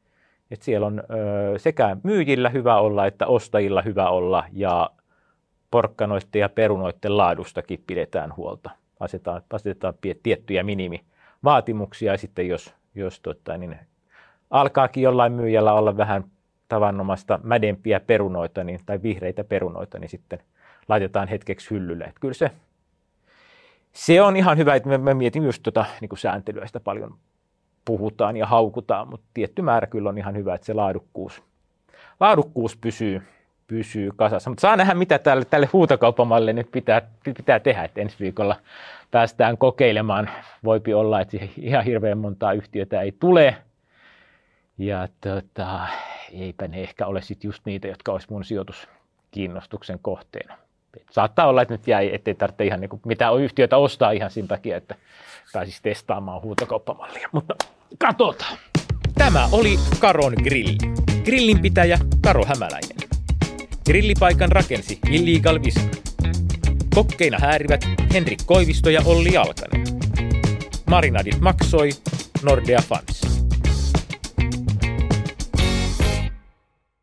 Et siellä on ö, sekä myyjillä hyvä olla että ostajilla hyvä olla ja porkkanoiden ja perunoiden laadustakin pidetään huolta. Asetetaan, asetetaan tiettyjä minimivaatimuksia ja sitten jos, jos tota, niin alkaakin jollain myyjällä olla vähän tavanomaista mädempiä perunoita niin, tai vihreitä perunoita, niin sitten laitetaan hetkeksi hyllylle. Et kyllä se, se on ihan hyvä, että me, me mietin just tota, niin kuin sääntelyä, sitä paljon puhutaan ja haukutaan, mutta tietty määrä kyllä on ihan hyvä, että se laadukkuus, laadukkuus pysyy, pysyy kasassa. Mutta saa nähdä, mitä tälle, tälle huutokauppamalle nyt pitää, pitää tehdä, että ensi viikolla päästään kokeilemaan. Voipi olla, että ihan hirveän montaa yhtiötä ei tule. Ja tota, eipä ne ehkä ole sit just niitä, jotka olisi mun sijoituskiinnostuksen kohteena. Et saattaa olla, että nyt jäi, ettei tarvitse ihan niinku mitään yhtiötä ostaa ihan sen takia, että pääsisi testaamaan huutokauppamallia. Mutta katsotaan. Tämä oli Karon grilli. Grillinpitäjä Karo Hämäläinen. Grillipaikan rakensi Illegal Vision. Kokkeina häärivät Henrik Koivisto ja Olli Jalkanen. Marinadit maksoi Nordea Funds.